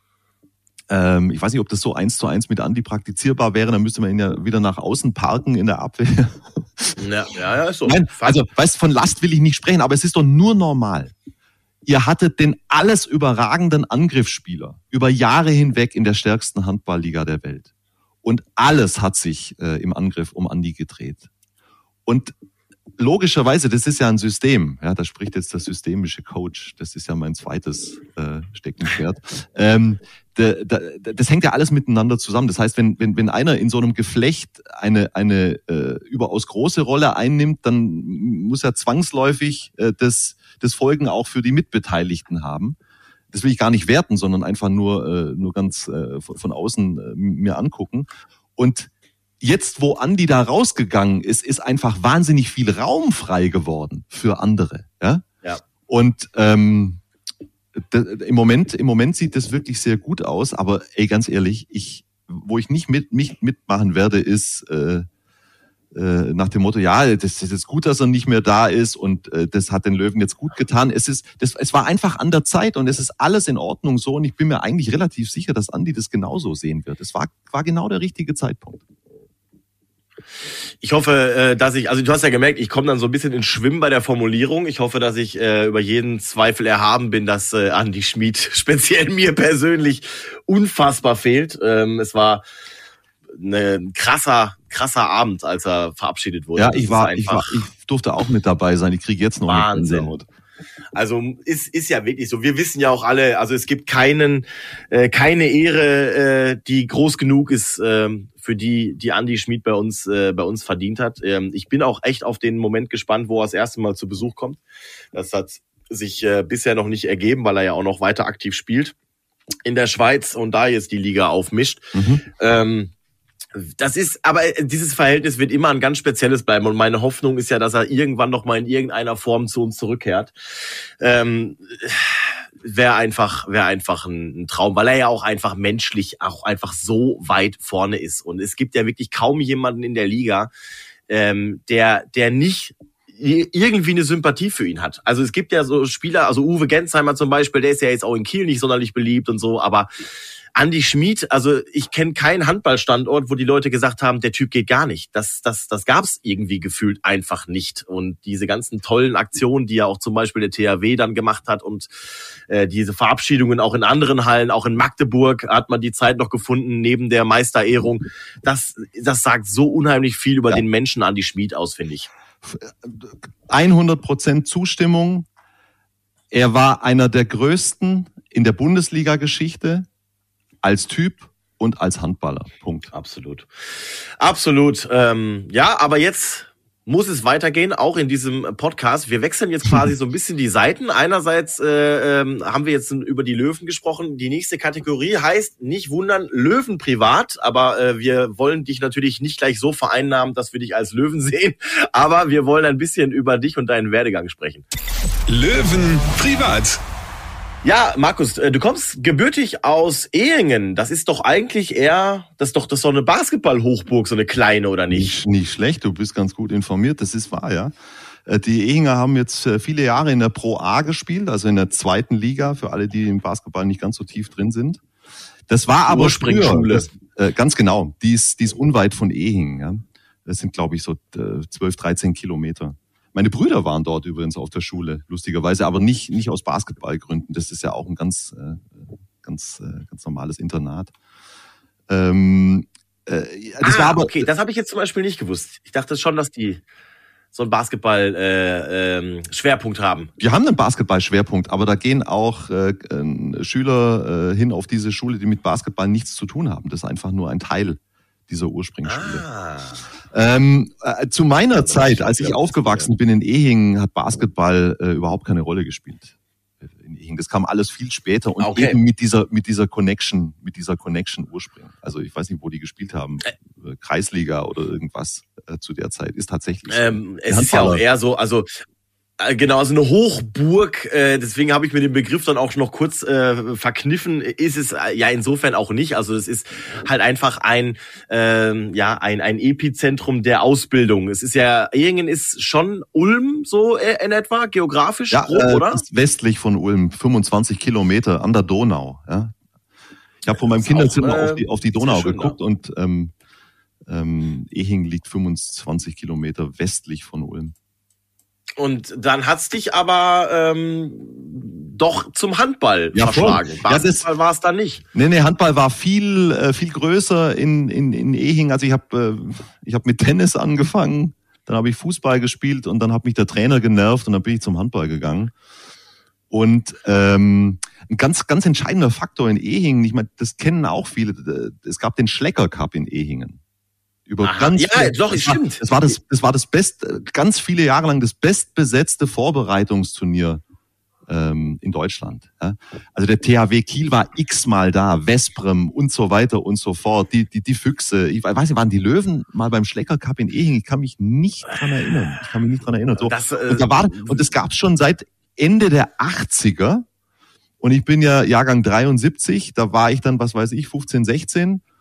ähm, ich weiß nicht, ob das so eins zu eins mit Andi praktizierbar wäre, dann müsste man ihn ja wieder nach außen parken in der Abwehr. Ja, ja, ja ist so. Nein, also, weißt du, von Last will ich nicht sprechen, aber es ist doch nur normal. Ihr hattet den alles überragenden Angriffsspieler über Jahre hinweg in der stärksten Handballliga der Welt. Und alles hat sich äh, im Angriff um Andi gedreht. Und logischerweise, das ist ja ein System. Ja, da spricht jetzt der systemische Coach. Das ist ja mein zweites äh, Steckenpferd. Ähm, de, de, das hängt ja alles miteinander zusammen. Das heißt, wenn wenn wenn einer in so einem Geflecht eine eine äh, überaus große Rolle einnimmt, dann muss er zwangsläufig äh, das das Folgen auch für die Mitbeteiligten haben. Das will ich gar nicht werten, sondern einfach nur äh, nur ganz äh, von, von außen äh, mir angucken. Und jetzt, wo Andi da rausgegangen ist, ist einfach wahnsinnig viel Raum frei geworden für andere. Ja. Ja. Und ähm, d- im Moment, im Moment sieht das wirklich sehr gut aus. Aber ey, ganz ehrlich, ich, wo ich nicht mit mich mitmachen werde, ist, äh, äh, nach dem Motto, ja, das, das ist gut, dass er nicht mehr da ist und äh, das hat den Löwen jetzt gut getan. Es ist, das, es war einfach an der Zeit und es ist alles in Ordnung so und ich bin mir eigentlich relativ sicher, dass Andi das genauso sehen wird. Es war, war genau der richtige Zeitpunkt. Ich hoffe, dass ich, also du hast ja gemerkt, ich komme dann so ein bisschen ins Schwimmen bei der Formulierung. Ich hoffe, dass ich äh, über jeden Zweifel erhaben bin, dass äh, Andi Schmid speziell mir persönlich unfassbar fehlt. Ähm, es war ein krasser, krasser Abend, als er verabschiedet wurde. Ja, ich war, ich war, ich durfte auch mit dabei sein. Ich kriege jetzt noch eine Gänsehaut. Also ist ist ja wirklich so. Wir wissen ja auch alle, also es gibt keinen äh, keine Ehre, äh, die groß genug ist äh, für die die Andi Schmid bei uns äh, bei uns verdient hat. Ähm, ich bin auch echt auf den Moment gespannt, wo er das erste Mal zu Besuch kommt. Das hat sich äh, bisher noch nicht ergeben, weil er ja auch noch weiter aktiv spielt in der Schweiz und da jetzt die Liga aufmischt. Mhm. Ähm, Das ist, aber dieses Verhältnis wird immer ein ganz spezielles bleiben und meine Hoffnung ist ja, dass er irgendwann noch mal in irgendeiner Form zu uns zurückkehrt. Ähm, wäre einfach, wäre einfach ein, ein Traum, weil er ja auch einfach menschlich auch einfach so weit vorne ist und es gibt ja wirklich kaum jemanden in der Liga, ähm, der, der nicht irgendwie eine Sympathie für ihn hat. Also es gibt ja so Spieler, also Uwe Gensheimer zum Beispiel, der ist ja jetzt auch in Kiel nicht sonderlich beliebt und so, aber Andi Schmid, also ich kenne keinen Handballstandort, wo die Leute gesagt haben, der Typ geht gar nicht. Das, das, das gab's irgendwie gefühlt einfach nicht. Und diese ganzen tollen Aktionen, die ja auch zum Beispiel der T H W dann gemacht hat und äh, diese Verabschiedungen auch in anderen Hallen, auch in Magdeburg hat man die Zeit noch gefunden, neben der Meisterehrung. Das, das sagt so unheimlich viel über ja. den Menschen Andi Schmid aus, finde ich. hundert Prozent Zustimmung. Er war einer der größten in der Bundesliga-Geschichte. Als Typ und als Handballer. Punkt. Absolut. Absolut. Ähm, ja, aber jetzt muss es weitergehen, auch in diesem Podcast. Wir wechseln jetzt quasi so ein bisschen die Seiten. Einerseits äh, ähm, haben wir jetzt über die Löwen gesprochen. Die nächste Kategorie heißt, nicht wundern, Löwen privat. Aber äh, wir wollen dich natürlich nicht gleich so vereinnahmen, dass wir dich als Löwen sehen. Aber wir wollen ein bisschen über dich und deinen Werdegang sprechen. Löwen privat. Ja, Markus, du kommst gebürtig aus Ehingen. Das ist doch eigentlich eher, das ist doch, das ist doch eine Basketball-Hochburg, so eine kleine, oder nicht? Nicht, nicht schlecht, du bist ganz gut informiert, das ist wahr, ja. Die Ehinger haben jetzt viele Jahre in der Pro A gespielt, also in der zweiten Liga, für alle, die im Basketball nicht ganz so tief drin sind. Das war aber früher, das, äh, ganz genau, die ist, die ist unweit von Ehingen, ja. Das sind, glaube ich, so zwölf, dreizehn Kilometer. Meine Brüder waren dort übrigens auf der Schule, lustigerweise, aber nicht nicht aus Basketballgründen. Das ist ja auch ein ganz äh, ganz äh, ganz normales Internat. Ähm, äh, das ah, war aber okay, das habe ich jetzt zum Beispiel nicht gewusst. Ich dachte schon, dass die so einen Basketball äh, ähm, Schwerpunkt haben. Die haben einen Basketball-Schwerpunkt, aber da gehen auch äh, äh, Schüler äh, hin auf diese Schule, die mit Basketball nichts zu tun haben. Das ist einfach nur ein Teil dieser Ursprungsschule. Ah. Ähm, äh, zu meiner Zeit, als ich aufgewachsen bin in Ehingen, hat Basketball äh, überhaupt keine Rolle gespielt. In Ehingen. Das kam alles viel später und okay. eben mit dieser mit dieser Connection, mit dieser Connection ursprünglich. Also ich weiß nicht, wo die gespielt haben, äh, Kreisliga oder irgendwas äh, zu der Zeit ist tatsächlich. So. Ähm, es ist ja auch eher so, also genau, also eine Hochburg, äh, deswegen habe ich mir den Begriff dann auch noch kurz äh, verkniffen, ist es äh, ja insofern auch nicht. Also es ist halt einfach ein äh, ja ein ein Epizentrum der Ausbildung. Es ist ja, Ehingen ist schon Ulm so äh, in etwa, geografisch ja, grob, äh, oder? Ist westlich von Ulm, fünfundzwanzig Kilometer an der Donau. Ja. Ich habe von meinem Kinderzimmer auch, äh, auf die auf die Donau schön, geguckt ja. und ähm, ähm, Ehingen liegt fünfundzwanzig Kilometer westlich von Ulm. Und dann hat's dich aber ähm, doch zum Handball ja, verschlagen. Voll. Basketball ja, war es dann nicht. Nee, nee, Handball war viel äh, viel größer in in in Ehingen. Also ich habe äh, ich habe mit Tennis angefangen, dann habe ich Fußball gespielt und dann hat mich der Trainer genervt und dann bin ich zum Handball gegangen. Und ähm, ein ganz ganz entscheidender Faktor in Ehingen, ich meine, das kennen auch viele, es gab den Schlecker Cup in Ehingen. Über Aha, ganz ja, viele, doch, das stimmt. War, das war das, das war das best, ganz viele Jahre lang das bestbesetzte Vorbereitungsturnier ähm, in Deutschland. Ja? Also der T H W Kiel war x-mal da, Vesprem und so weiter und so fort. Die, die, die Füchse, ich weiß nicht, waren die Löwen mal beim Schlecker Cup in Ehingen? Ich kann mich nicht dran erinnern. Ich kann mich nicht dran erinnern. So. Das, äh, und da war, und das gab's schon seit Ende der achtziger. Und ich bin ja Jahrgang dreiundsiebzig. Da war ich dann, was weiß ich, fünfzehn, sechzehn.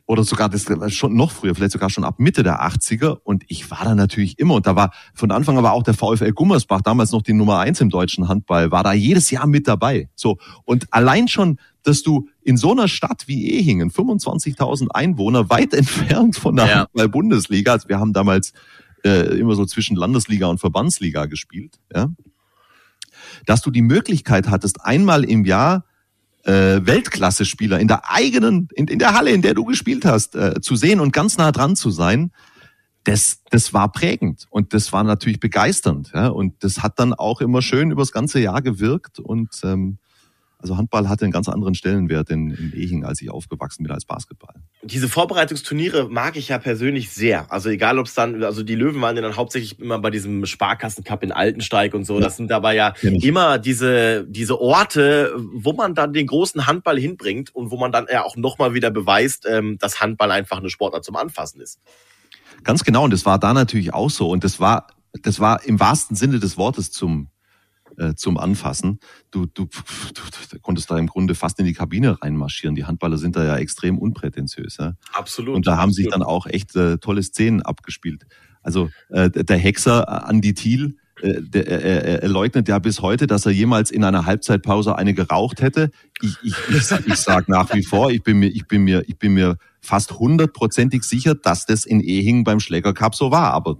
oder sogar das schon noch früher, vielleicht sogar schon ab Mitte der achtziger. Und ich war da natürlich immer, und da war von Anfang an war auch der VfL Gummersbach, damals noch die Nummer eins im deutschen Handball, war da jedes Jahr mit dabei. So, und allein schon, dass du in so einer Stadt wie Ehingen, fünfundzwanzigtausend Einwohner, weit entfernt von der ja. Handball-Bundesliga, also wir haben damals äh, immer so zwischen Landesliga und Verbandsliga gespielt, ja, dass du die Möglichkeit hattest, einmal im Jahr äh, Weltklasse-Spieler in der eigenen, in, in der Halle, in der du gespielt hast, äh, zu sehen und ganz nah dran zu sein, das, das war prägend und das war natürlich begeisternd, ja, und das hat dann auch immer schön übers ganze Jahr gewirkt und ähm, also Handball hatte einen ganz anderen Stellenwert in, in Ehingen, als ich aufgewachsen bin, als Basketball. Diese Vorbereitungsturniere mag ich ja persönlich sehr. Also egal, ob es dann, also die Löwen waren ja dann hauptsächlich immer bei diesem Sparkassencup in Altensteig und so. Das sind dabei ja, ja immer diese diese Orte, wo man dann den großen Handball hinbringt und wo man dann ja auch nochmal wieder beweist, dass Handball einfach eine Sportart zum Anfassen ist. Ganz genau, und das war da natürlich auch so. Und das war, das war im wahrsten Sinne des Wortes zum zum Anfassen. Du, du, du, du konntest da im Grunde fast in die Kabine reinmarschieren. Die Handballer sind da ja extrem unprätentiös. Ja? Absolut. Und da haben absolut. sich dann auch echt äh, tolle Szenen abgespielt. Also äh, der Hexer Andi Thiel, äh, der, er, er leugnet ja bis heute, dass er jemals in einer Halbzeitpause eine geraucht hätte. Ich, ich, ich, ich sage nach wie vor, ich bin mir, ich bin mir, ich bin mir fast hundertprozentig sicher, dass das in Ehingen beim Schläger Cup so war. Aber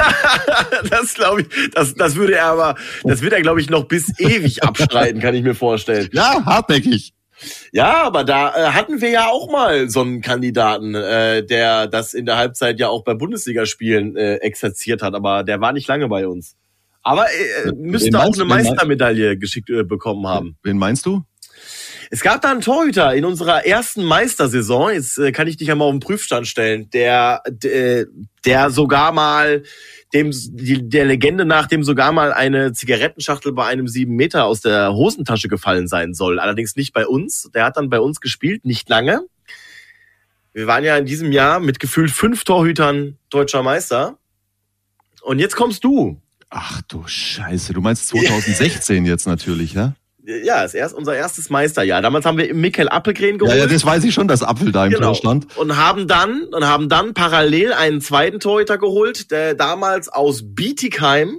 das glaube ich, das, das würde er aber, das wird er glaube ich noch bis ewig abstreiten, kann ich mir vorstellen. Ja, hartnäckig. Ja, aber da äh, hatten wir ja auch mal so einen Kandidaten, äh, der das in der Halbzeit ja auch bei Bundesligaspielen äh, exerziert hat, aber der war nicht lange bei uns. Aber äh, müsste auch eine Meistermedaille geschickt äh, bekommen haben. Wen meinst du? Es gab da einen Torhüter in unserer ersten Meistersaison, jetzt äh, kann ich dich ja mal auf den Prüfstand stellen, der der, der sogar mal dem die, der Legende nach dem sogar mal eine Zigarettenschachtel bei einem sieben Meter aus der Hosentasche gefallen sein soll. Allerdings nicht bei uns. Der hat dann bei uns gespielt, nicht lange. Wir waren ja in diesem Jahr mit gefühlt fünf Torhütern deutscher Meister. Und jetzt kommst du. Ach du Scheiße, du meinst zwanzig sechzehn jetzt natürlich, ja? Ja, ist erst unser erstes Meisterjahr. Damals haben wir Mikkel Appelgren geholt. Ja, ja, das weiß ich schon, dass Apfel da im genau. Tor stand. Und haben dann, und haben dann parallel einen zweiten Torhüter geholt, der damals aus Bietigheim,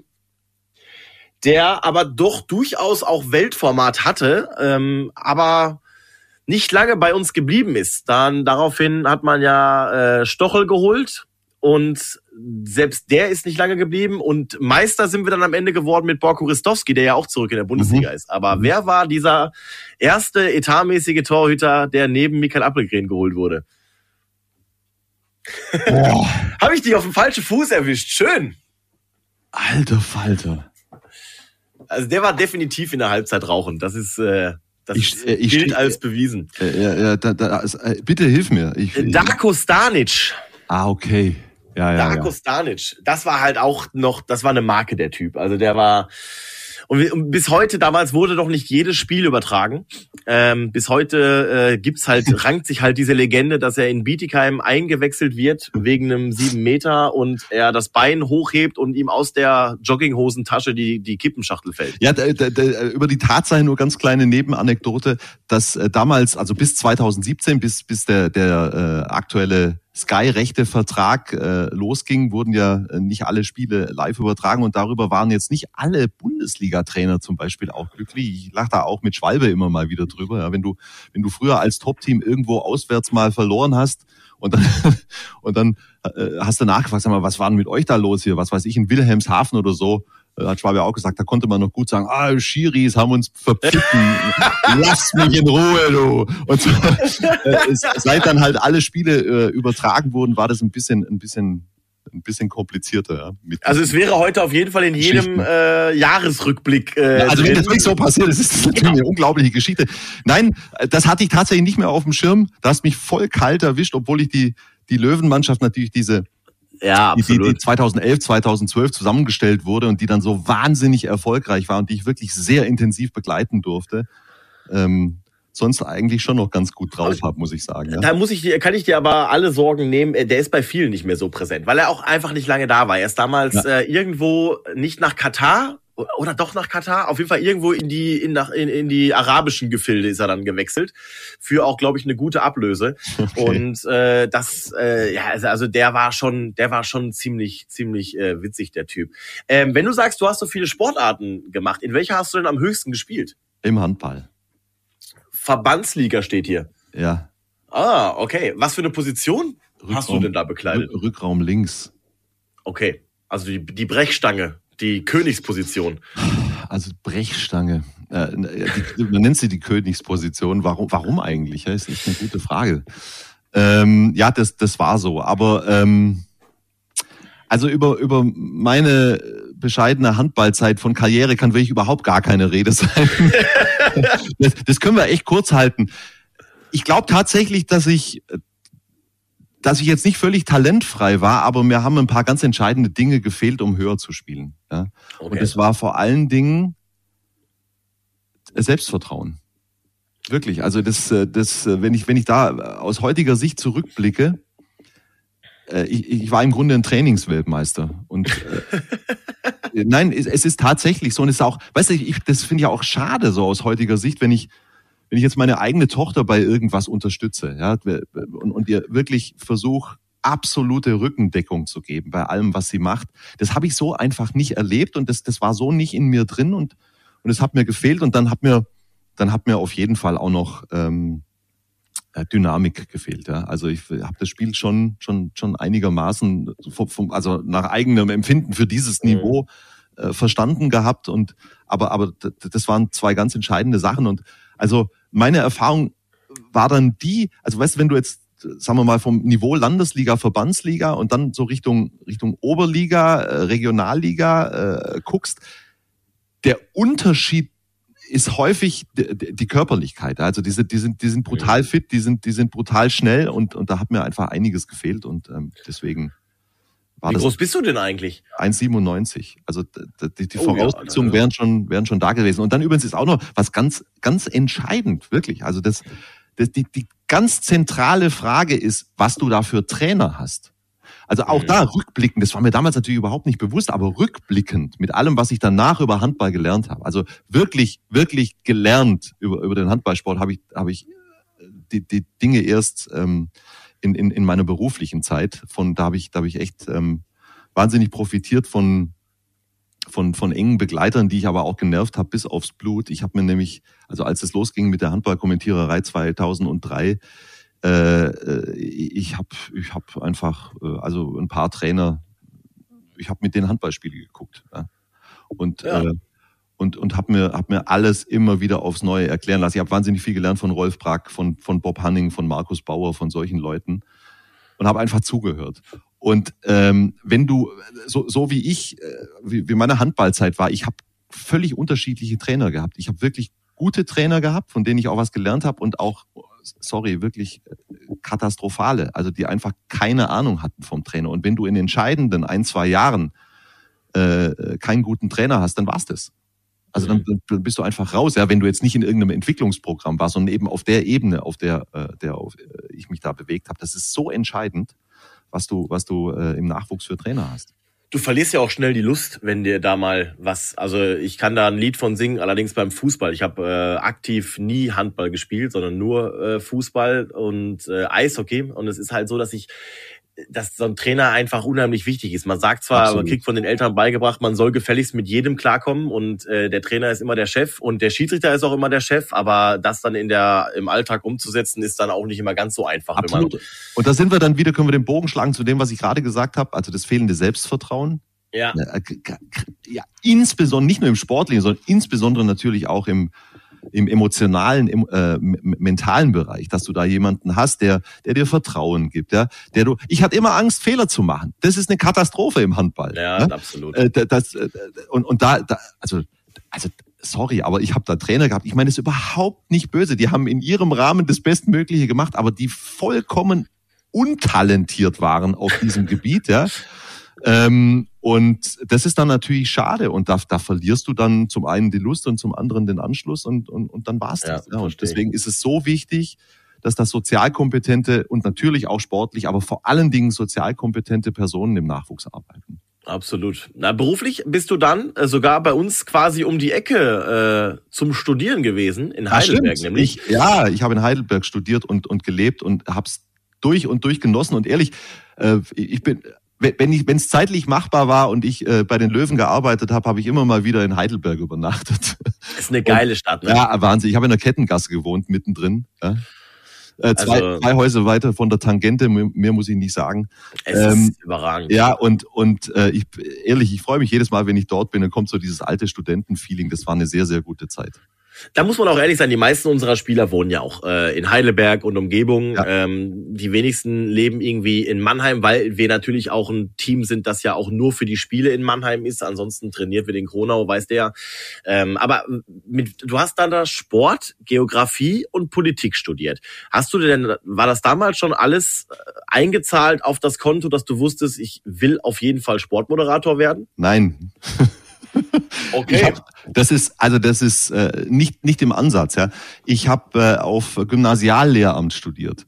der aber doch durchaus auch Weltformat hatte, ähm, aber nicht lange bei uns geblieben ist. Dann daraufhin hat man ja äh, Stochel geholt. Und selbst der ist nicht lange geblieben. Und Meister sind wir dann am Ende geworden mit Borko Ristowski, der ja auch zurück in der Bundesliga mhm. ist. Aber mhm. wer war dieser erste etatmäßige Torhüter, der neben Mikkel Appelgren geholt wurde? Habe ich dich auf dem falschen Fuß erwischt. Schön. Alter Falter. Also der war definitiv in der Halbzeit rauchend. Das ist... Äh, Das ich, ich gilt steh, als bewiesen. Äh, ja, ja, da, da, äh, bitte hilf mir. Ich, Darko Stanic. Ah, okay. Ja, ja, Darko ja. Stanic. Das war halt auch noch, das war eine Marke, der Typ. Also der war, und, und bis heute, damals wurde doch nicht jedes Spiel übertragen. Ähm, bis heute äh, gibt's halt, rankt sich halt diese Legende, dass er in Bietigheim eingewechselt wird wegen einem sieben Meter und er das Bein hochhebt und ihm aus der Jogginghosentasche die die Kippenschachtel fällt. Ja, da, da, da, über die Tatsache nur ganz kleine Nebenanekdote, dass äh, damals, also bis zwanzig siebzehn, bis bis der der äh, aktuelle Sky-Rechte-Vertrag äh, losging, wurden ja äh, nicht alle Spiele live übertragen und darüber waren jetzt nicht alle Bundesliga-Trainer zum Beispiel auch glücklich. Ich lache da auch mit Schwalbe immer mal wieder drüber. Ja, wenn du wenn du früher als Top-Team irgendwo auswärts mal verloren hast und dann und dann äh, hast du nachgefragt, sag mal, was war denn mit euch da los hier? Was weiß ich, in Wilhelmshaven oder so? Hat Schwabe auch gesagt, da konnte man noch gut sagen, ah, Schiris haben uns verpfiffen, lass mich in Ruhe, du. Und so, äh, seit dann halt alle Spiele äh, übertragen wurden, war das ein bisschen, ein bisschen, ein bisschen komplizierter. Ja, mit also es wäre heute auf jeden Fall in jedem äh, Jahresrückblick. Äh, ja, also wenn das nicht so passiert, das ist natürlich eine unglaubliche Geschichte. Nein, das hatte ich tatsächlich nicht mehr auf dem Schirm. Da hast mich voll kalt erwischt, obwohl ich die die Löwenmannschaft natürlich diese Ja, absolut. Die, die zweitauseldelf, zweitausendzwölf zusammengestellt wurde und die dann so wahnsinnig erfolgreich war und die ich wirklich sehr intensiv begleiten durfte, ähm, sonst eigentlich schon noch ganz gut drauf habe, muss ich sagen. Ja. Da muss ich dir, kann ich dir aber alle Sorgen nehmen. Der ist bei vielen nicht mehr so präsent, weil er auch einfach nicht lange da war. Er ist damals ja. äh, irgendwo nicht nach Katar oder doch nach Katar, auf jeden Fall irgendwo in die in nach in, in die arabischen Gefilde ist er dann gewechselt für auch, glaube ich, eine gute Ablöse. Okay. Und äh, das äh, ja also, also der war schon der war schon ziemlich ziemlich äh, witzig, der Typ. Ähm, wenn du sagst, du hast so viele Sportarten gemacht, in welcher hast du denn am höchsten gespielt? Im Handball. Verbandsliga steht hier. Ja. Ah, okay. Was für eine Position Rückraum, hast du denn da bekleidet? Rückraum links. Okay, also die, die Brechstange. Die Königsposition. Also Brechstange. Äh, die, man nennt sie die Königsposition. Warum, warum eigentlich? Ja, ist echt eine gute Frage. Ähm, ja, das, das war so. Aber ähm, also über, über meine bescheidene Handballzeit von Karriere kann wirklich überhaupt gar keine Rede sein. das, das können wir echt kurz halten. Ich glaube tatsächlich, dass ich dass ich jetzt nicht völlig talentfrei war, aber mir haben ein paar ganz entscheidende Dinge gefehlt, um höher zu spielen. Ja? Okay. Und das war vor allen Dingen Selbstvertrauen. Wirklich. Also das, das, wenn ich, wenn ich da aus heutiger Sicht zurückblicke, ich, ich war im Grunde ein Trainingsweltmeister. Und äh, nein, es, es ist tatsächlich so. Und es ist auch, weißt du, ich, das finde ich auch schade so aus heutiger Sicht, wenn ich Wenn ich jetzt meine eigene Tochter bei irgendwas unterstütze, ja, und, und ihr wirklich versuche, absolute Rückendeckung zu geben bei allem, was sie macht, das habe ich so einfach nicht erlebt und das, das war so nicht in mir drin und und es hat mir gefehlt und dann hat mir dann hat mir auf jeden Fall auch noch ähm, Dynamik gefehlt. Ja, also ich habe das Spiel schon schon schon einigermaßen vom, vom, also nach eigenem Empfinden für dieses Niveau äh, verstanden gehabt und aber aber das waren zwei ganz entscheidende Sachen und also meine Erfahrung war dann die, also weißt du, wenn du jetzt, sagen wir mal, vom Niveau Landesliga, Verbandsliga und dann so Richtung Richtung Oberliga, äh, Regionalliga äh, guckst, der Unterschied ist häufig die, die Körperlichkeit. Also diese, die sind, die sind brutal fit, die sind, die sind brutal schnell und und da hat mir einfach einiges gefehlt und ähm, deswegen. Wie groß bist du denn eigentlich? eins Komma siebenundneunzig. Also die, die oh, Voraussetzungen ja, wären schon wären schon da gewesen. Und dann übrigens ist auch noch was ganz ganz entscheidend, wirklich. Also das, das die, die ganz zentrale Frage ist, was du da für Trainer hast. Also auch mhm. da rückblickend, das war mir damals natürlich überhaupt nicht bewusst, aber rückblickend mit allem, was ich danach über Handball gelernt habe. Also wirklich wirklich gelernt über über den Handballsport habe ich habe ich die die Dinge erst ähm, In, in, in meiner beruflichen Zeit. Von da habe ich, da habe ich echt ähm, wahnsinnig profitiert von von von engen Begleitern, die ich aber auch genervt habe bis aufs Blut. Ich habe mir nämlich, also als es losging mit der Handballkommentiererei zweitausenddrei, äh, ich habe ich habe einfach äh, also ein paar Trainer, ich habe mit denen Handballspiele geguckt, ja. Und ja. äh, und und habe mir hab mir alles immer wieder aufs Neue erklären lassen. Ich habe wahnsinnig viel gelernt von Rolf Brack, von von Bob Hanning, von Markus Bauer, von solchen Leuten und habe einfach zugehört. Und ähm, wenn du so so wie ich, äh, wie, wie meine Handballzeit war, ich habe völlig unterschiedliche Trainer gehabt. Ich habe wirklich gute Trainer gehabt, von denen ich auch was gelernt habe und auch, sorry, wirklich katastrophale, also die einfach keine Ahnung hatten vom Trainer. Und wenn du in entscheidenden ein, zwei Jahren äh, keinen guten Trainer hast, dann war's das. Also dann, dann bist du einfach raus, ja, wenn du jetzt nicht in irgendeinem Entwicklungsprogramm warst, sondern eben auf der Ebene, auf der, äh, der auf, äh, ich mich da bewegt habe. Das ist so entscheidend, was du, was du äh, im Nachwuchs für Trainer hast. Du verlierst ja auch schnell die Lust, wenn dir da mal was, also ich kann da ein Lied von singen, allerdings beim Fußball. Ich habe äh, aktiv nie Handball gespielt, sondern nur äh, Fußball und äh, Eishockey. Und es ist halt so, dass ich dass so ein Trainer einfach unheimlich wichtig ist. Man sagt zwar, Absolut. Man kriegt von den Eltern beigebracht, man soll gefälligst mit jedem klarkommen und äh, der Trainer ist immer der Chef und der Schiedsrichter ist auch immer der Chef, aber das dann in der im Alltag umzusetzen, ist dann auch nicht immer ganz so einfach. Absolut. Wenn man und da sind wir dann wieder, können wir den Bogen schlagen zu dem, was ich gerade gesagt habe, also das fehlende Selbstvertrauen. Ja. Ja, insbesondere, nicht nur im Sportlichen, sondern insbesondere natürlich auch im im emotionalen, im äh, mentalen Bereich, dass du da jemanden hast, der der dir Vertrauen gibt, ja, der du. Ich hatte immer Angst, Fehler zu machen. Das ist eine Katastrophe im Handball. Ja, ne? Absolut. Äh, das, äh, und und da, da also also sorry, aber ich habe da Trainer gehabt. Ich meine, das ist überhaupt nicht böse. Die haben in ihrem Rahmen das Bestmögliche gemacht, aber die vollkommen untalentiert waren auf diesem Gebiet, ja. Ähm, und das ist dann natürlich schade und da, da verlierst du dann zum einen die Lust und zum anderen den Anschluss und, und, und dann war's das. Ja, ja. Und deswegen ist es so wichtig, dass das sozialkompetente und natürlich auch sportlich, aber vor allen Dingen sozialkompetente Personen im Nachwuchs arbeiten. Absolut. Na, beruflich bist du dann äh, sogar bei uns quasi um die Ecke äh, zum Studieren gewesen, in Heidelberg nämlich. Ich, ja, ich habe in Heidelberg studiert und, und gelebt und habe es durch und durch genossen. Und ehrlich, äh, ich bin, wenn ich, wenn es zeitlich machbar war und ich äh, bei den Löwen gearbeitet habe, habe ich immer mal wieder in Heidelberg übernachtet. Das ist eine geile und, Stadt, ne? Ja, Wahnsinn. Ich habe in der Kettengasse gewohnt, mittendrin. Ja. Äh, zwei, also, zwei Häuser weiter von der Tangente, mehr, mehr muss ich nicht sagen. Es ähm, ist überragend. Ja, und und äh, ich ehrlich, ich freue mich jedes Mal, wenn ich dort bin, dann kommt so dieses alte Studentenfeeling. Das war eine sehr, sehr gute Zeit. Da muss man auch ehrlich sein, die meisten unserer Spieler wohnen ja auch äh, in Heidelberg und Umgebung. Ja. Ähm, die wenigsten leben irgendwie in Mannheim, weil wir natürlich auch ein Team sind, das ja auch nur für die Spiele in Mannheim ist. Ansonsten trainiert wir den Kronau, weiß der. Ähm, aber mit, du hast dann da Sport, Geografie und Politik studiert. Hast du denn, war das damals schon alles eingezahlt auf das Konto, dass du wusstest, ich will auf jeden Fall Sportmoderator werden? Nein. Okay. Hab, das ist also das ist äh, nicht nicht im Ansatz, ja. Ich habe äh, auf Gymnasiallehramt studiert.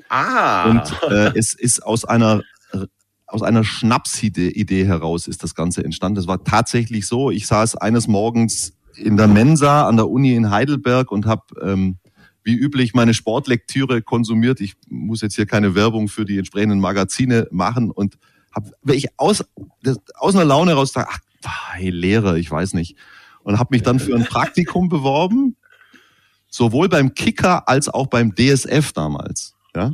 Ah. Und äh, es ist aus einer aus einer Schnapsidee Idee heraus ist das Ganze entstanden. Das war tatsächlich so. Ich saß eines Morgens in der Mensa an der Uni in Heidelberg und habe ähm, wie üblich meine Sportlektüre konsumiert. Ich muss jetzt hier keine Werbung für die entsprechenden Magazine machen und habe ich aus aus einer Laune raus gesagt, ach, hey, Lehrer, ich weiß nicht. Und habe mich dann für ein Praktikum beworben, sowohl beim Kicker als auch beim D S F damals. Ja.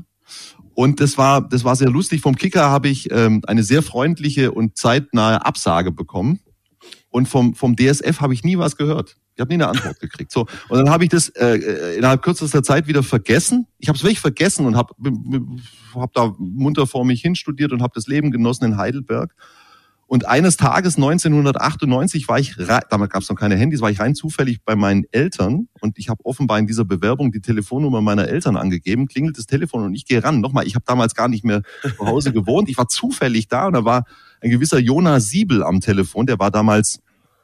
Und das war das war sehr lustig. Vom Kicker habe ich ähm, eine sehr freundliche und zeitnahe Absage bekommen. Und vom vom D S F habe ich nie was gehört. Ich habe nie eine Antwort gekriegt. So, und dann habe ich das äh, innerhalb kürzester Zeit wieder vergessen. Ich habe es wirklich vergessen und habe hab da munter vor mich hin studiert und habe das Leben genossen in Heidelberg. Und eines Tages neunzehnhundertachtundneunzig war ich, damals gab es noch keine Handys, war ich rein zufällig bei meinen Eltern und ich habe offenbar in dieser Bewerbung die Telefonnummer meiner Eltern angegeben, klingelt das Telefon und ich gehe ran. Nochmal, ich habe damals gar nicht mehr zu Hause gewohnt, ich war zufällig da und da war ein gewisser Jonas Siebel am Telefon, der war damals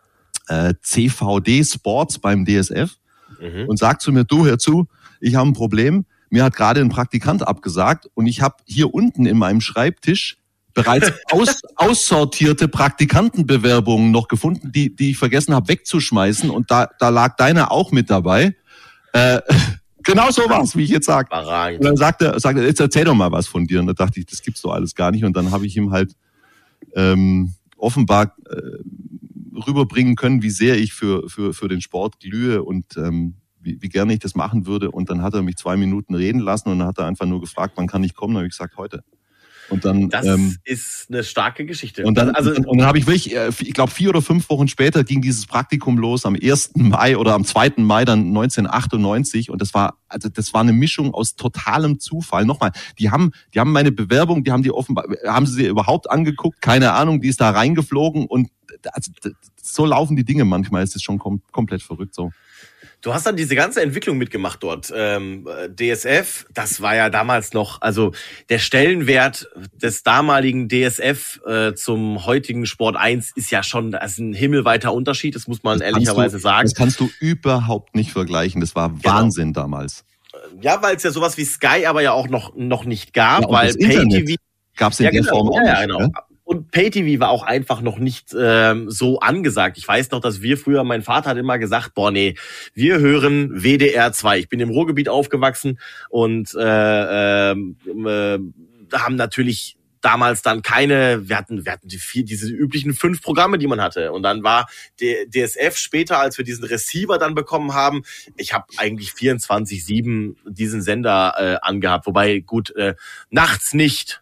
äh, C V D Sports beim D S F mhm. und sagt zu mir, du, hör zu, ich habe ein Problem, mir hat gerade ein Praktikant abgesagt und ich habe hier unten in meinem Schreibtisch bereits aus, aussortierte Praktikantenbewerbungen noch gefunden, die, die ich vergessen habe wegzuschmeißen. Und da, da lag deine auch mit dabei. Äh, genau so war's, wie ich jetzt sage. Und dann sagte er, sagte, jetzt erzähl doch mal was von dir. Und da dachte ich, das gibt's doch alles gar nicht. Und dann habe ich ihm halt ähm, offenbar äh, rüberbringen können, wie sehr ich für, für, für den Sport glühe und ähm, wie, wie gerne ich das machen würde. Und dann hat er mich zwei Minuten reden lassen und dann hat er einfach nur gefragt, wann kann ich kommen? Dann habe ich gesagt, heute. Und dann, das ähm, ist eine starke Geschichte. Und dann, also, und dann habe ich wirklich, ich glaube vier oder fünf Wochen später ging dieses Praktikum los, am ersten Mai oder am zweiten Mai dann neunzehnhundertachtundneunzig. Und das war, also das war eine Mischung aus totalem Zufall. Nochmal, die haben, die haben meine Bewerbung, die haben die offenbar, haben sie überhaupt angeguckt? Keine Ahnung, die ist da reingeflogen und also, so laufen die Dinge manchmal. Es ist schon kom- komplett verrückt so. Du hast dann diese ganze Entwicklung mitgemacht dort. Ähm, D S F, das war ja damals noch, also der Stellenwert des damaligen D S F äh, zum heutigen Sport eins ist ja schon, das ist ein himmelweiter Unterschied, das muss man das ehrlicherweise du, sagen. Das kannst du überhaupt nicht vergleichen, das war Wahnsinn genau. damals. Ja, weil es ja sowas wie Sky aber ja auch noch noch nicht gab, ja, weil Pay-T V... Gab es in ja, der genau, Form auch ja, nicht. Ja, genau. Ja? Und Pay-T V war auch einfach noch nicht ähm, so angesagt. Ich weiß noch, dass wir früher, mein Vater hat immer gesagt, boah nee, wir hören W D R zwei. Ich bin im Ruhrgebiet aufgewachsen und äh, äh, äh, haben natürlich damals dann keine, wir hatten, wir hatten die vier, diese üblichen fünf Programme, die man hatte. Und dann war der D S F später, als wir diesen Receiver dann bekommen haben, ich habe eigentlich vierundzwanzig sieben diesen Sender äh, angehabt. Wobei, gut, äh, nachts nicht.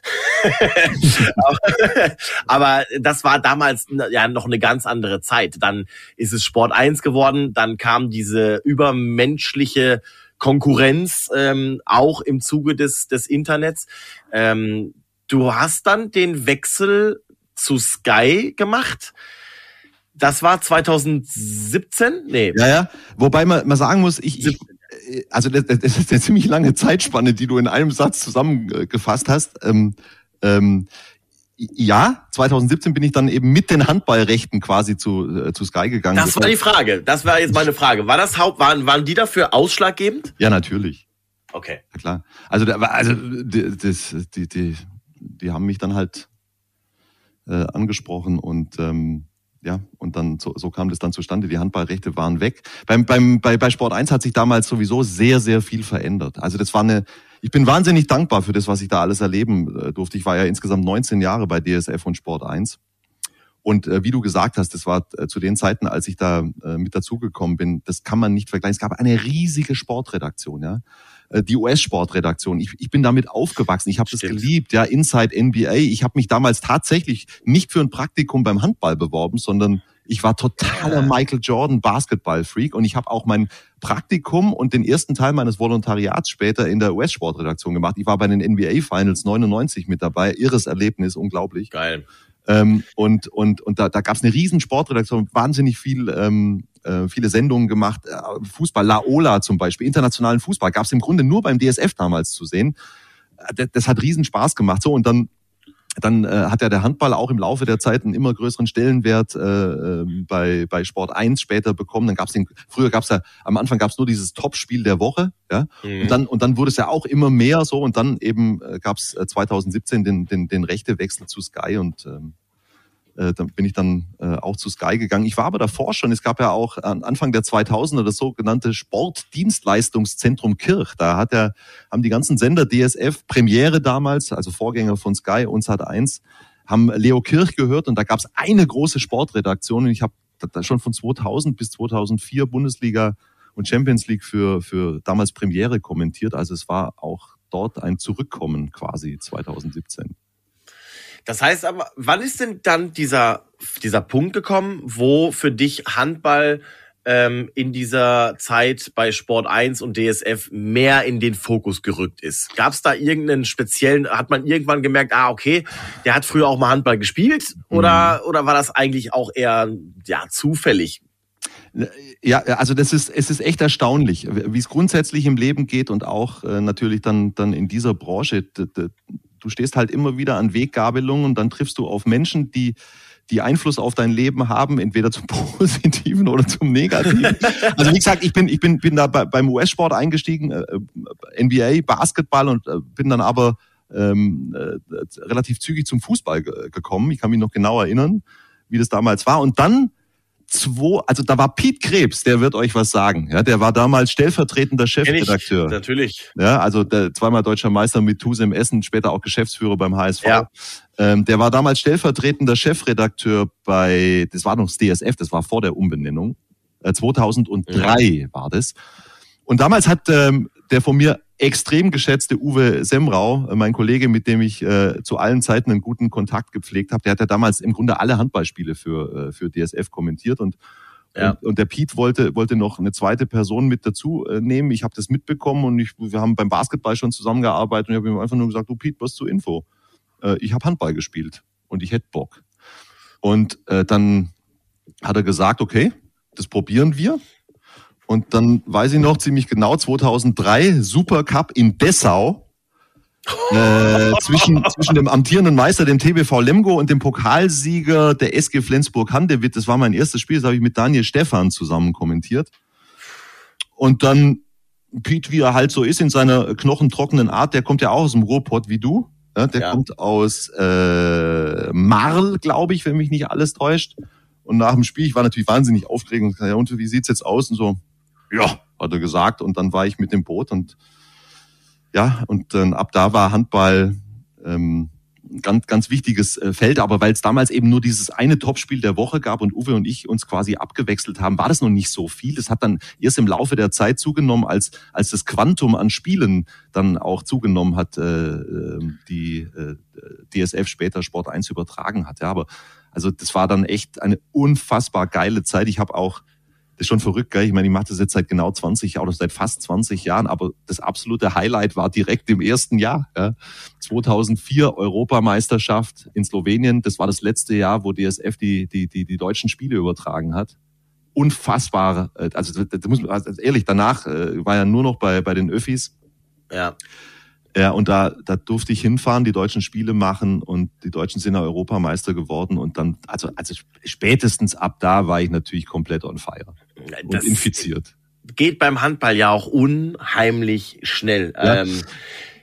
Aber das war damals ja noch eine ganz andere Zeit. Dann ist es Sport eins geworden, dann kam diese übermenschliche Konkurrenz ähm, auch im Zuge des des Internets. Ähm, du hast dann den Wechsel zu Sky gemacht. Das war zweitausendsiebzehn? Nee. Ja, ja. Wobei man, man sagen muss, ich, ich also das, das ist eine ziemlich lange Zeitspanne, die du in einem Satz zusammengefasst hast. Ähm, ähm, ja, zweitausendsiebzehn bin ich dann eben mit den Handballrechten quasi zu äh, zu Sky gegangen. Das war die Frage. Das war jetzt meine Frage. War das Haupt, waren waren die dafür ausschlaggebend? Ja, natürlich. Okay. Ja, klar. Also da war also die, das, die die die haben mich dann halt äh, angesprochen und ähm, ja, und dann so, so kam das dann zustande. Die Handballrechte waren weg. Beim, beim, bei, bei Sport eins hat sich damals sowieso sehr, sehr viel verändert. Also das war eine, ich bin wahnsinnig dankbar für das, was ich da alles erleben äh, durfte. Ich war ja insgesamt neunzehn Jahre bei D S F und Sport eins. Und äh, wie du gesagt hast, das war äh, zu den Zeiten, als ich da äh, mit dazugekommen bin, das kann man nicht vergleichen. Es gab eine riesige Sportredaktion, ja, äh, die U S-Sportredaktion. Ich, ich bin damit aufgewachsen. Ich habe das geliebt, ja, Inside N B A. Ich habe mich damals tatsächlich nicht für ein Praktikum beim Handball beworben, sondern ich war totaler Michael Jordan Basketball-Freak und ich habe auch mein Praktikum und den ersten Teil meines Volontariats später in der U S-Sportredaktion gemacht. Ich war bei den N B A-Finals neunundneunzig mit dabei. Irres Erlebnis, unglaublich. Geil. Ähm, und und und da, da gab es eine riesen Sportredaktion, wahnsinnig viel ähm, äh, viele Sendungen gemacht, äh, Fußball, Laola zum Beispiel, internationalen Fußball gab es im Grunde nur beim D S F damals zu sehen. Das, das hat riesen Spaß gemacht. So und dann dann äh, hat ja der Handball auch im Laufe der Zeit einen immer größeren Stellenwert äh, äh, bei bei Sport eins später bekommen. Dann gab's den früher gab's ja am Anfang gab's nur dieses Topspiel der Woche, ja. Mhm. Und dann und dann wurde es ja auch immer mehr so und dann eben äh, gab's äh, zwanzig siebzehn den den den Rechtewechsel zu Sky und ähm, äh, dann bin ich dann äh, auch zu Sky gegangen. Ich war aber davor schon, es gab ja auch an Anfang der zweitausender das sogenannte Sportdienstleistungszentrum Kirch. Da hat er, haben die ganzen Sender D S F, Premiere damals, also Vorgänger von Sky und Sat eins, haben Leo Kirch gehört und da gab es eine große Sportredaktion und ich habe da schon von zweitausend bis zweitausendvier Bundesliga und Champions League für, für damals Premiere kommentiert. Also es war auch dort ein Zurückkommen quasi zweitausendsiebzehn. Das heißt aber, wann ist denn dann dieser dieser Punkt gekommen, wo für dich Handball ähm, in dieser Zeit bei Sport eins und D S F mehr in den Fokus gerückt ist? Gab es da irgendeinen speziellen, hat man irgendwann gemerkt, ah okay, der hat früher auch mal Handball gespielt oder mhm. oder war das eigentlich auch eher ja zufällig? Ja, also das ist, es ist echt erstaunlich, wie es grundsätzlich im Leben geht und auch äh, natürlich dann dann in dieser Branche. D- d- Du stehst halt immer wieder an Weggabelungen und dann triffst du auf Menschen, die die Einfluss auf dein Leben haben, entweder zum Positiven oder zum Negativen. Also wie gesagt, ich bin ich bin bin da bei, beim U S-Sport eingestiegen, äh, N B A, Basketball und äh, bin dann aber ähm, äh, relativ zügig zum Fußball ge- gekommen. Ich kann mich noch genau erinnern, wie das damals war. Und dann Zwei, also da war Piet Krebs, der wird euch was sagen. Ja, der war damals stellvertretender Chefredakteur. Natürlich. Ja, also der zweimal deutscher Meister mit Tusem Essen, später auch Geschäftsführer beim H S V. Ja. Ähm, der war damals stellvertretender Chefredakteur bei, das war noch das D S F, das war vor der Umbenennung. Äh, zweitausenddrei ja. war das. Und damals hat ähm, der von mir extrem geschätzte Uwe Semrau, mein Kollege, mit dem ich äh, zu allen Zeiten einen guten Kontakt gepflegt habe, der hat ja damals im Grunde alle Handballspiele für äh, für D S F kommentiert und, ja. und und der Piet wollte wollte noch eine zweite Person mit dazu äh, nehmen. Ich habe das mitbekommen und ich, wir haben beim Basketball schon zusammengearbeitet und ich habe ihm einfach nur gesagt, du Piet, was zur Info? Äh, ich habe Handball gespielt und ich hätte Bock. Und äh, dann hat er gesagt, okay, das probieren wir. Und dann weiß ich noch ziemlich genau, zweitausenddrei Supercup in Dessau, äh, zwischen, zwischen dem amtierenden Meister, dem T B V Lemgo und dem Pokalsieger der S G Flensburg-Handewitt. Das war mein erstes Spiel, das habe ich mit Daniel Stephan zusammen kommentiert. Und dann Piet, wie er halt so ist, in seiner knochentrockenen Art, der kommt ja auch aus dem Ruhrpott wie du. Ja, der ja. kommt aus äh, Marl, glaube ich, wenn mich nicht alles täuscht. Und nach dem Spiel, ich war natürlich wahnsinnig aufgeregt und gesagt, ja, und wie sieht's jetzt aus? Und so, ja, hat er gesagt. Und dann war ich mit dem Boot und ja, und dann ab da war Handball ähm, ganz ganz wichtiges äh, Feld. Aber weil es damals eben nur dieses eine Topspiel der Woche gab und Uwe und ich uns quasi abgewechselt haben, war das noch nicht so viel. Das hat dann erst im Laufe der Zeit zugenommen, als als das Quantum an Spielen dann auch zugenommen hat, äh, die äh, D S F später Sport eins übertragen hat. Ja, aber also das war dann echt eine unfassbar geile Zeit. Ich habe auch, das ist schon verrückt, gell? Ich meine, ich mache das jetzt seit genau zwanzig oder seit fast zwanzig Jahren, aber das absolute Highlight war direkt im ersten Jahr. Ja? zweitausendvier Europameisterschaft in Slowenien. Das war das letzte Jahr, wo D S F die die die die deutschen Spiele übertragen hat. Unfassbar. Also, das muss man, also ehrlich, danach äh, war ja nur noch bei bei den Öffis. Ja. Ja, und da, da durfte ich hinfahren, die deutschen Spiele machen und die Deutschen sind ja Europameister geworden und dann, also, also spätestens ab da war ich natürlich komplett on fire und das infiziert. Geht beim Handball ja auch unheimlich schnell. Ja. Ähm,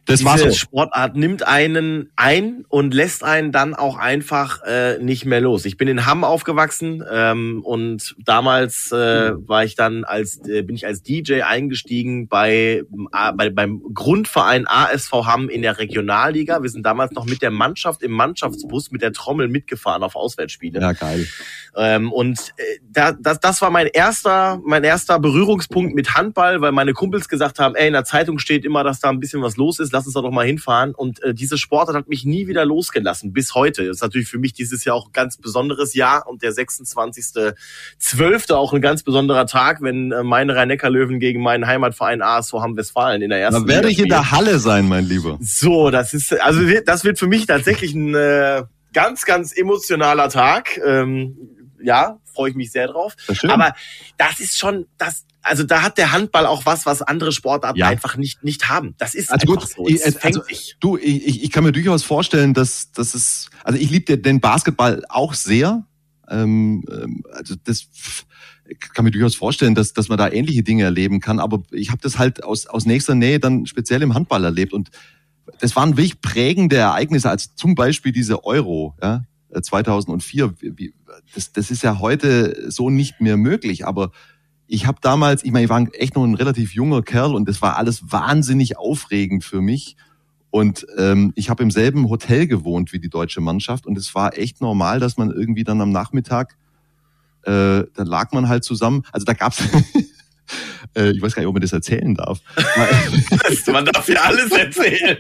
Das war so. Diese Sportart nimmt einen ein und lässt einen dann auch einfach äh, nicht mehr los. Ich bin in Hamm aufgewachsen ähm, und damals äh, war ich dann als äh, bin ich als D J eingestiegen bei, äh, bei beim Grundverein A S V Hamm in der Regionalliga. Wir sind damals noch mit der Mannschaft im Mannschaftsbus mit der Trommel mitgefahren auf Auswärtsspiele. Ja, geil. Ähm, und äh, da, das, das war mein erster mein erster Berührungspunkt mit Handball, weil meine Kumpels gesagt haben, ey, in der Zeitung steht immer, dass da ein bisschen was los ist. Lass uns da doch mal hinfahren. Und äh, diese Sportart hat mich nie wieder losgelassen, bis heute. Das ist natürlich für mich dieses Jahr auch ein ganz besonderes Jahr und der sechsundzwanzigster zwölfte auch ein ganz besonderer Tag, wenn äh, meine Rhein-Neckar-Löwen gegen meinen Heimatverein A S V Hamm-Westfalen in der ersten Liga. Da werde ich in der Halle sein, mein Lieber. So, das ist, also das wird für mich tatsächlich ein äh, ganz, ganz emotionaler Tag. Ähm, ja, freue ich mich sehr drauf. Das Aber das ist schon, das Also da hat der Handball auch was, was andere Sportarten ja. einfach nicht nicht haben. Das ist also einfach gut, so. Es fängt also, sich. Du, ich, ich kann mir durchaus vorstellen, dass das ist. Also ich liebe den Basketball auch sehr. Ähm, also das kann mir durchaus vorstellen, dass dass man da ähnliche Dinge erleben kann. Aber ich habe das halt aus aus nächster Nähe dann speziell im Handball erlebt und das waren wirklich prägende Ereignisse, als zum Beispiel diese Euro, ja, zweitausendvier. Das, das ist ja heute so nicht mehr möglich, aber ich habe damals, ich meine, ich war echt noch ein relativ junger Kerl und das war alles wahnsinnig aufregend für mich. Und ähm, ich habe im selben Hotel gewohnt wie die deutsche Mannschaft und es war echt normal, dass man irgendwie dann am Nachmittag, äh, da lag man halt zusammen. Also da gab's, äh, ich weiß gar nicht, ob man das erzählen darf. Man darf ja alles erzählen.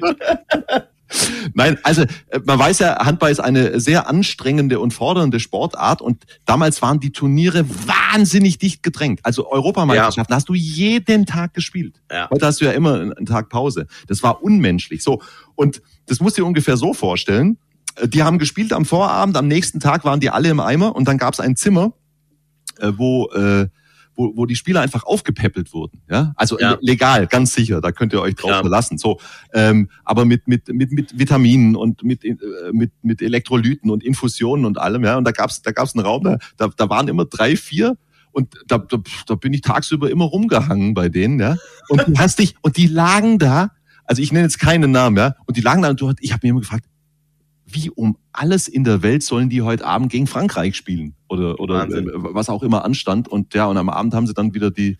Nein, also man weiß ja, Handball ist eine sehr anstrengende und fordernde Sportart und damals waren die Turniere wahnsinnig dicht gedrängt. Also Europameisterschaften ja. hast du jeden Tag gespielt. Ja. Heute hast du ja immer einen Tag Pause. Das war unmenschlich. So, und das musst du dir ungefähr so vorstellen. Die haben gespielt am Vorabend, am nächsten Tag waren die alle im Eimer und dann gab es ein Zimmer, wo... Äh, Wo, wo die Spieler einfach aufgepäppelt wurden, ja, also ja. legal, ganz sicher, da könnt ihr euch drauf ja. verlassen, so, ähm, aber mit mit mit mit Vitaminen und mit äh, mit mit Elektrolyten und Infusionen und allem, ja, und da gab's da gab's einen Raum, da da, da waren immer drei, vier und da, da da bin ich tagsüber immer rumgehangen bei denen, ja, und du hast dich und die lagen da, also ich nenne jetzt keinen Namen, ja, und die lagen da und du, ich habe mir immer gefragt, wie um alles in der Welt sollen die heute Abend gegen Frankreich spielen oder oder äh, was auch immer anstand und ja und am Abend haben sie dann wieder die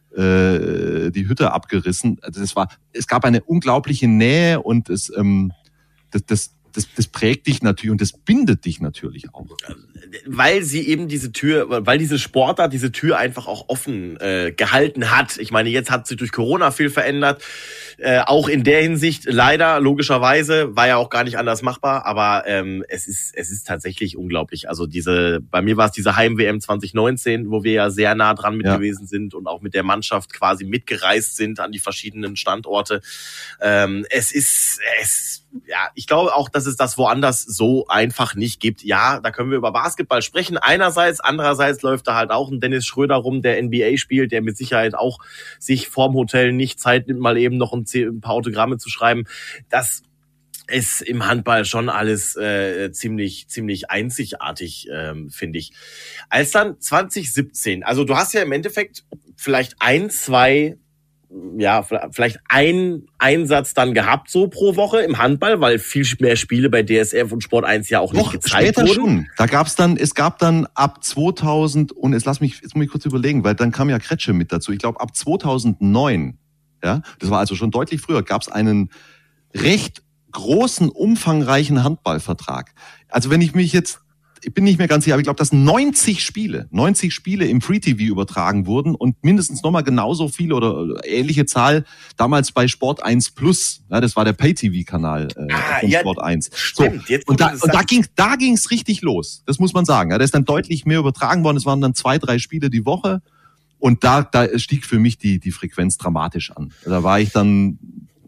äh, die Hütte abgerissen. Also das war, es gab eine unglaubliche Nähe und es ähm, das das das das prägt dich natürlich und das bindet dich natürlich auch. Weil sie eben diese Tür, weil diese Sportart diese Tür einfach auch offen äh, gehalten hat. Ich meine, jetzt hat sich durch Corona viel verändert. Äh, auch in der Hinsicht leider, logischerweise, war ja auch gar nicht anders machbar, aber ähm, es ist es ist tatsächlich unglaublich. Also diese, bei mir war es diese Heim-W M zwanzig neunzehn, wo wir ja sehr nah dran mit ja. gewesen sind und auch mit der Mannschaft quasi mitgereist sind an die verschiedenen Standorte. Ähm, es ist, es, ja, ich glaube auch, dass es das woanders so einfach nicht gibt. Ja, da können wir über Basketball sprechen einerseits, andererseits läuft da halt auch ein Dennis Schröder rum, der N B A spielt, der mit Sicherheit auch sich vorm Hotel nicht Zeit nimmt, mal eben noch ein ein paar Autogramme zu schreiben. Das ist im Handball schon alles äh, ziemlich ziemlich einzigartig, ähm, finde ich. Als dann zwanzig siebzehn, also du hast ja im Endeffekt vielleicht ein, zwei, ja, vielleicht ein Einsatz dann gehabt so pro Woche im Handball, weil viel mehr Spiele bei D S F und Sport eins ja auch Doch, nicht gezeigt wurden. Schon. Da gab's dann, es gab dann ab zweitausend und jetzt lass mich, jetzt muss ich kurz überlegen, weil dann kam ja Kretsche mit dazu. Ich glaube ab zweitausendneun, ja, das war also schon deutlich früher, gab's einen recht großen, umfangreichen Handballvertrag. Also wenn ich mich jetzt, ich bin nicht mehr ganz sicher, aber ich glaube, dass neunzig Spiele, neunzig Spiele im Free-T V übertragen wurden und mindestens nochmal genauso viele oder ähnliche Zahl damals bei Sport eins Plus. Ja, das war der Pay-T V-Kanal äh, ah, von ja, Sport eins. Stimmt, so, jetzt und da, und da ging da ging's richtig los. Das muss man sagen. Ja, da ist dann deutlich mehr übertragen worden. Es waren dann zwei, drei Spiele die Woche. Und da, da stieg für mich die, die Frequenz dramatisch an. Da war ich dann,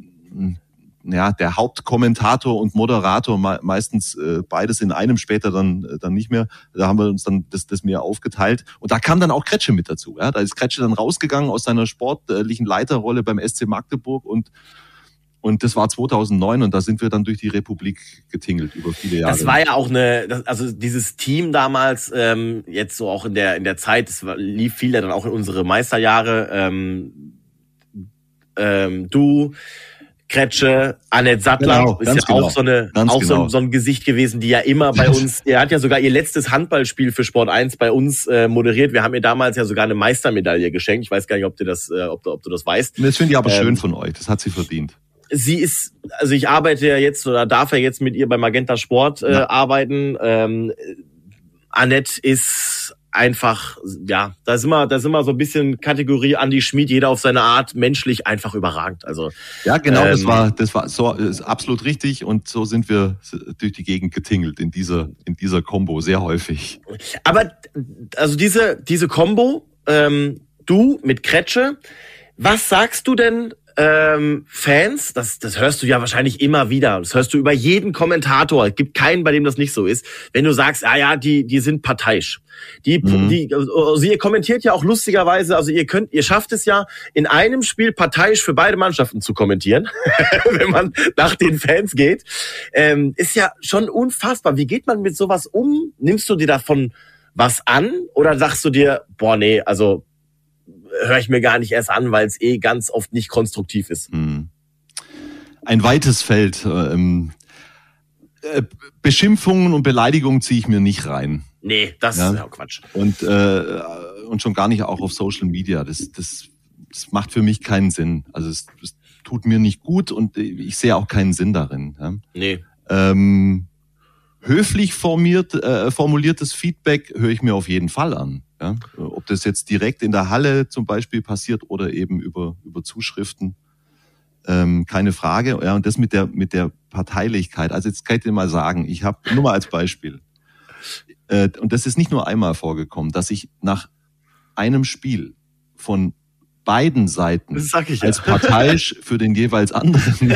ja, der Hauptkommentator und Moderator, meistens äh, beides in einem, später dann dann nicht mehr. Da haben wir uns dann das, das mehr aufgeteilt. Und da kam dann auch Kretsche mit dazu. Ja, da ist Kretsche dann rausgegangen aus seiner sportlichen Leiterrolle beim S C Magdeburg und Und das war zweitausendneun und da sind wir dann durch die Republik getingelt über viele Jahre. Das war ja auch eine, das, also dieses Team damals, ähm, jetzt so auch in der in der Zeit, das war, lief viel ja dann auch in unsere Meisterjahre. Ähm, ähm, du, Kretsche, Annette Sattler, Genau, ist ja genau, auch so eine, ganz auch genau. so, so ein Gesicht gewesen, die ja immer bei uns, er hat ja sogar ihr letztes Handballspiel für Sport eins bei uns äh, moderiert. Wir haben ihr damals ja sogar eine Meistermedaille geschenkt. Ich weiß gar nicht, ob du das, äh, ob du, ob du das weißt. Das finde ich aber ähm, schön von euch. Das hat sie verdient. Sie ist, also ich arbeite ja jetzt oder darf ja jetzt mit ihr bei Magenta Sport äh, Ja. arbeiten. Ähm, Annette ist einfach, ja, da sind wir, da sind wir so ein bisschen Kategorie Andi Schmid, jeder auf seine Art, menschlich einfach überragend. Also Ja, genau, ähm, das war, das war so, ist absolut richtig und so sind wir durch die Gegend getingelt in dieser, in dieser Kombo sehr häufig. Aber also diese diese Kombo, ähm, du mit Kretsche, was sagst du denn ähm, Fans? Das das hörst du ja wahrscheinlich immer wieder. Das hörst du über jeden Kommentator. Es gibt keinen, bei dem das nicht so ist. Wenn du sagst, ah ja, die die sind parteiisch. Die Mhm. die also ihr kommentiert ja auch lustigerweise, also ihr könnt ihr schafft es ja in einem Spiel parteiisch für beide Mannschaften zu kommentieren, wenn man nach den Fans geht. Ähm, ist ja schon unfassbar. Wie geht man mit sowas um? Nimmst du dir davon was an oder sagst du dir, boah, nee, also höre ich mir gar nicht erst an, weil es eh ganz oft nicht konstruktiv ist? Hm. Ein weites Feld. Ähm, äh, Beschimpfungen und Beleidigungen ziehe ich mir nicht rein. Nee, das Ja. ist ja Quatsch. Und, äh, und schon gar nicht auch auf Social Media. Das, das, das macht für mich keinen Sinn. Also es, es tut mir nicht gut und ich sehe auch keinen Sinn darin. Ja. Nee. Ähm, höflich formiert, äh, formuliertes Feedback höre ich mir auf jeden Fall an. Ja? Ob das jetzt direkt in der Halle zum Beispiel passiert oder eben über, über Zuschriften, ähm, keine Frage. Ja, und das mit der, mit der Parteilichkeit. Also jetzt kann ich dir mal sagen, ich habe, nur mal als Beispiel, äh, und das ist nicht nur einmal vorgekommen, dass ich nach einem Spiel von beiden Seiten Das sag ich ja. als parteiisch für den jeweils anderen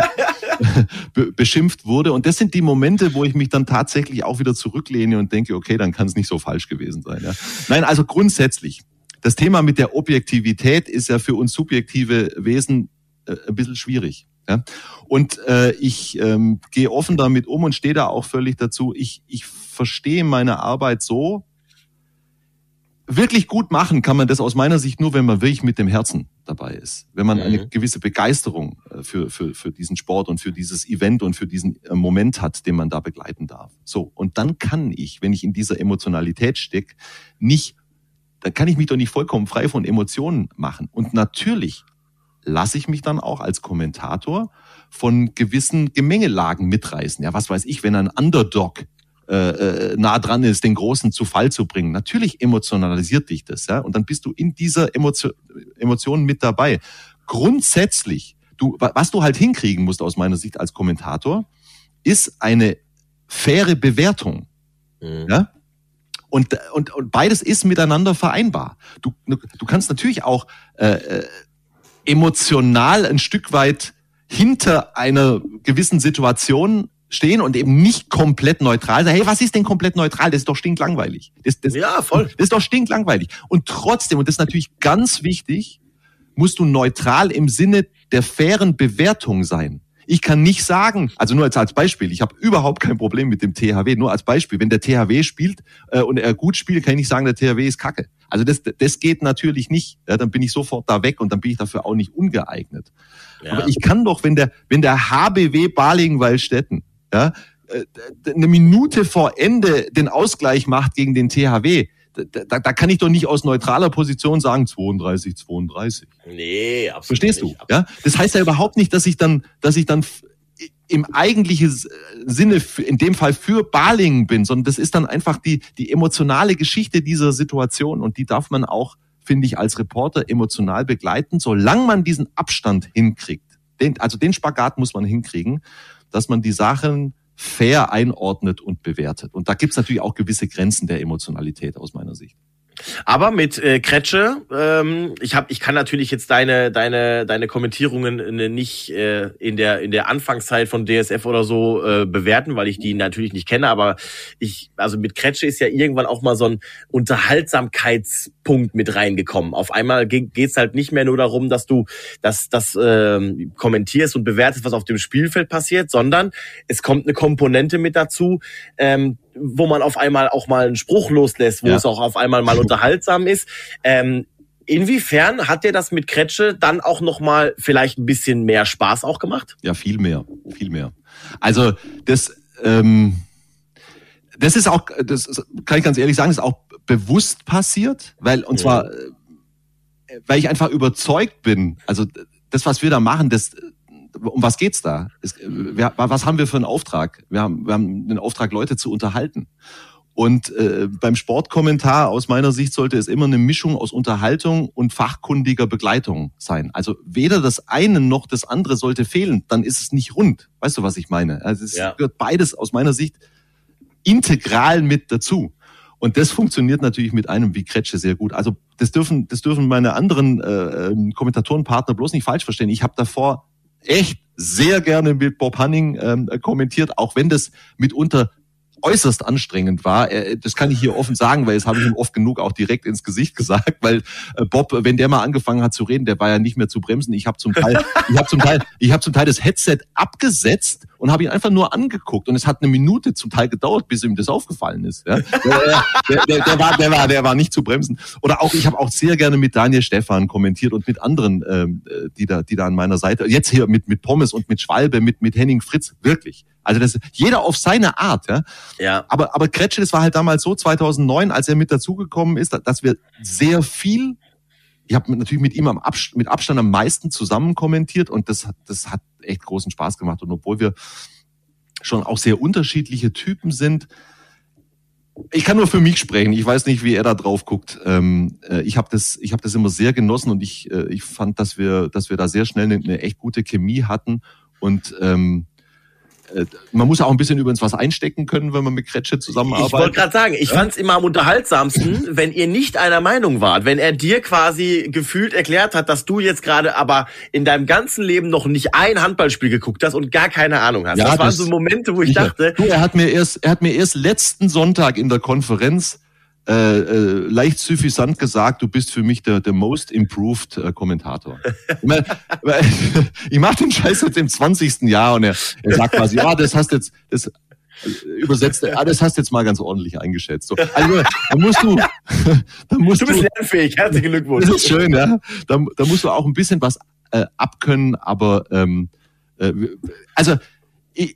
be- beschimpft wurde. Und das sind die Momente, wo ich mich dann tatsächlich auch wieder zurücklehne und denke, okay, dann kann es nicht so falsch gewesen sein. Ja. Nein, also grundsätzlich, das Thema mit der Objektivität ist ja für uns subjektive Wesen äh, ein bisschen schwierig. Ja. Und äh, ich ähm, gehe offen damit um und stehe da auch völlig dazu. Ich, ich verstehe meine Arbeit so, wirklich gut machen kann man das aus meiner Sicht nur, wenn man wirklich mit dem Herzen dabei ist. Wenn man eine gewisse Begeisterung für, für, für diesen Sport und für dieses Event und für diesen Moment hat, den man da begleiten darf. So. Und dann kann ich, wenn ich in dieser Emotionalität stecke, nicht, dann kann ich mich doch nicht vollkommen frei von Emotionen machen. Und natürlich lasse ich mich dann auch als Kommentator von gewissen Gemengelagen mitreißen. Ja, was weiß ich, wenn ein Underdog äh, nah dran ist, den Großen zu Fall zu bringen. Natürlich emotionalisiert dich das, ja, und dann bist du in dieser Emotion, Emotion mit dabei. Grundsätzlich, du, was du halt hinkriegen musst aus meiner Sicht als Kommentator, ist eine faire Bewertung, mhm. ja. Und, und, und beides ist miteinander vereinbar. Du, du kannst natürlich auch äh, emotional ein Stück weit hinter einer gewissen Situation stehen und eben nicht komplett neutral sein. Hey, was ist denn komplett neutral? Das ist doch stinklangweilig. Das, das, ja, voll. Das ist doch stinklangweilig. Und trotzdem, und das ist natürlich ganz wichtig, musst du neutral im Sinne der fairen Bewertung sein. Ich kann nicht sagen, also nur als, als Beispiel, ich habe überhaupt kein Problem mit dem T H W, nur als Beispiel, wenn der T H W spielt äh, und er gut spielt, kann ich nicht sagen, der T H W ist kacke. Also das, das geht natürlich nicht. Ja, dann bin ich sofort da weg und dann bin ich dafür auch nicht ungeeignet. Ja. Aber ich kann doch, wenn der, wenn der H B W Balingen-Waldstätten ja, eine Minute vor Ende den Ausgleich macht gegen den T H W, da, da kann ich doch nicht aus neutraler Position sagen zweiunddreißig zweiunddreißig. Nee, absolut Verstehst nicht. du? Ja? Das heißt ja überhaupt nicht, dass ich dann, dass ich dann im eigentlichen Sinne in dem Fall für Balingen bin, sondern das ist dann einfach die, die emotionale Geschichte dieser Situation und die darf man auch, finde ich, als Reporter emotional begleiten, solange man diesen Abstand hinkriegt. Den, also den Spagat muss man hinkriegen, dass man die Sachen fair einordnet und bewertet. Und da gibt's natürlich auch gewisse Grenzen der Emotionalität aus meiner Sicht. Aber mit äh, Kretsche, ähm, ich hab, ich kann natürlich jetzt deine deine deine Kommentierungen äh, nicht äh, in der in der Anfangszeit von D S F oder so äh, bewerten, weil ich die natürlich nicht kenne. Aber ich, also mit Kretsche ist ja irgendwann auch mal so ein Unterhaltsamkeitspunkt mit reingekommen. Auf einmal ge- geht's halt nicht mehr nur darum, dass du das das äh, kommentierst und bewertest, was auf dem Spielfeld passiert, sondern es kommt eine Komponente mit dazu, ähm, wo man auf einmal auch mal einen Spruch loslässt, wo ja. es auch auf einmal mal unterhaltsam ist. Ähm, Inwiefern hat dir das mit Kretsche dann auch nochmal vielleicht ein bisschen mehr Spaß auch gemacht? Ja, viel mehr, viel mehr. Also das, ähm, das ist auch, das kann ich ganz ehrlich sagen, das ist auch bewusst passiert, weil und zwar, äh, weil ich einfach überzeugt bin. Also das, was wir da machen, das, um was geht's da? Es, wir, was haben wir für einen Auftrag? Wir haben, wir haben den Auftrag, Leute zu unterhalten. Und äh, beim Sportkommentar aus meiner Sicht sollte es immer eine Mischung aus Unterhaltung und fachkundiger Begleitung sein. Also weder das eine noch das andere sollte fehlen, dann ist es nicht rund. Weißt du, was ich meine? Also es ja. gehört beides aus meiner Sicht integral mit dazu. Und das funktioniert natürlich mit einem wie Kretsche sehr gut. Also das dürfen das dürfen meine anderen äh, Kommentatorenpartner bloß nicht falsch verstehen. Ich habe davor echt sehr gerne mit Bob Hanning ähm, kommentiert, auch wenn das mitunter äußerst anstrengend war. Das kann ich hier offen sagen, weil das habe ich ihm oft genug auch direkt ins Gesicht gesagt, weil Bob, wenn der mal angefangen hat zu reden, der war ja nicht mehr zu bremsen. Ich habe zum Teil, ich habe zum Teil, ich habe zum Teil das Headset abgesetzt und habe ihn einfach nur angeguckt und es hat eine Minute zum Teil gedauert, bis ihm das aufgefallen ist. Ja? Der, der, der, der war, der war, der war nicht zu bremsen. Oder auch, ich habe auch sehr gerne mit Daniel Stephan kommentiert und mit anderen, ähm, die da, die da an meiner Seite. Jetzt hier mit mit Pommes und mit Schwalbe, mit mit Henning Fritz, wirklich. Also das jeder auf seine Art, ja. Ja. Aber aber Kretsche, das war halt damals so zweitausendneun, als er mit dazugekommen ist, dass wir sehr viel, ich habe natürlich mit ihm am Abstand, mit Abstand am meisten zusammen kommentiert und das hat das hat echt großen Spaß gemacht und obwohl wir schon auch sehr unterschiedliche Typen sind, ich kann nur für mich sprechen. Ich weiß nicht, wie er da drauf guckt. Ähm, äh, ich habe das, ich habe das immer sehr genossen und ich, äh, ich fand, dass wir, dass wir da sehr schnell eine, eine echt gute Chemie hatten und ähm, man muss auch ein bisschen übrigens was einstecken können, wenn man mit Kretsche zusammenarbeitet. Ich wollte gerade sagen, ich ja? fand's immer am unterhaltsamsten, wenn ihr nicht einer Meinung wart, wenn er dir quasi gefühlt erklärt hat, dass du jetzt gerade aber in deinem ganzen Leben noch nicht ein Handballspiel geguckt hast und gar keine Ahnung hast. Ja, das, das waren so Momente, wo ich sicher. dachte... Du, er hat mir erst, er hat mir erst letzten Sonntag in der Konferenz Äh, äh, leicht suffisant gesagt, du bist für mich der, der most improved äh, Kommentator. ich mein, ich mache den Scheiß jetzt im zwanzigsten Jahr und er, er sagt quasi, ja, das hast jetzt, das übersetzt, ah, das hast jetzt mal ganz ordentlich eingeschätzt. So, also, da musst du, da musst du bist du, lernfähig, herzlichen Glückwunsch. Das ist schön, ja. Da, da musst du auch ein bisschen was äh, abkönnen, aber ähm, äh, also ich,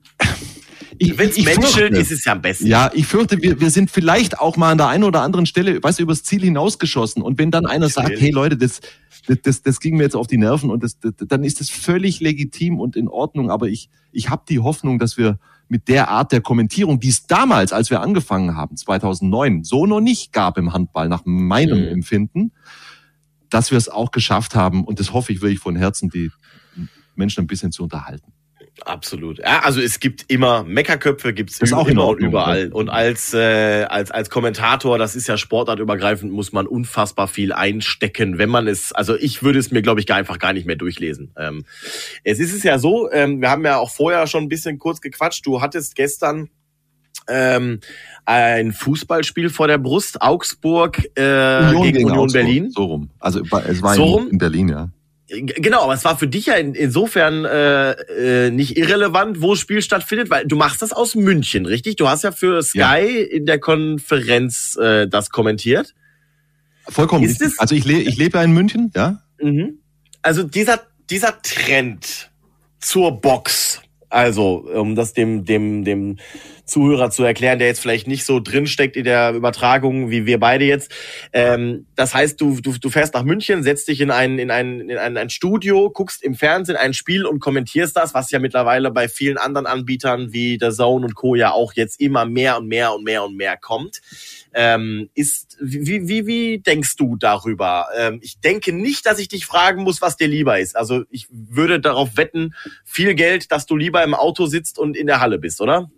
Wenn es menschelt, ist es ja am besten. Ja, ich fürchte, wir, wir sind vielleicht auch mal an der einen oder anderen Stelle, weißt du, übers Ziel hinausgeschossen. Und wenn dann einer sagt, hey Leute, das, das, das, das ging mir jetzt auf die Nerven und das, das, dann ist das völlig legitim und in Ordnung. Aber ich, ich habe die Hoffnung, dass wir mit der Art der Kommentierung, die es damals, als wir angefangen haben, zweitausendneun, so noch nicht gab im Handball, nach meinem mhm. Empfinden, dass wir es auch geschafft haben. Und das hoffe ich wirklich von Herzen, die Menschen ein bisschen zu unterhalten. Absolut. Ja, also es gibt immer Meckerköpfe, gibt's immer, auch immer und überall. Und als äh, als als Kommentator, das ist ja sportartübergreifend, muss man unfassbar viel einstecken, wenn man es. Also ich würde es mir, glaube ich, gar einfach gar nicht mehr durchlesen. Ähm, es ist es ja so. Ähm, wir haben ja auch vorher schon ein bisschen kurz gequatscht. Du hattest gestern ähm, ein Fußballspiel vor der Brust, Augsburg äh, Union gegen, gegen Union Augsburg. Berlin. So rum. Also es war so in, rum. in Berlin, ja. Genau, aber es war für dich ja in, insofern äh, äh, nicht irrelevant, wo das Spiel stattfindet, weil du machst das aus München, richtig? Du hast ja für Sky ja. in der Konferenz äh, das kommentiert. Vollkommen Ist richtig. Also ich, le- ich lebe ja in München, ja. Mhm. Also dieser dieser Trend zur Box, also um das dem dem dem Zuhörer zu erklären, der jetzt vielleicht nicht so drinsteckt in der Übertragung wie wir beide jetzt. Ähm, das heißt, du, du du fährst nach München, setzt dich in ein in ein in ein, ein Studio, guckst im Fernsehen ein Spiel und kommentierst das, was ja mittlerweile bei vielen anderen Anbietern wie der Zone und Co. ja auch jetzt immer mehr und mehr und mehr und mehr kommt. Ähm, ist wie wie wie denkst du darüber? Ähm, ich denke nicht, dass ich dich fragen muss, was dir lieber ist. Also ich würde darauf wetten, viel Geld, dass du lieber im Auto sitzt und in der Halle bist, oder?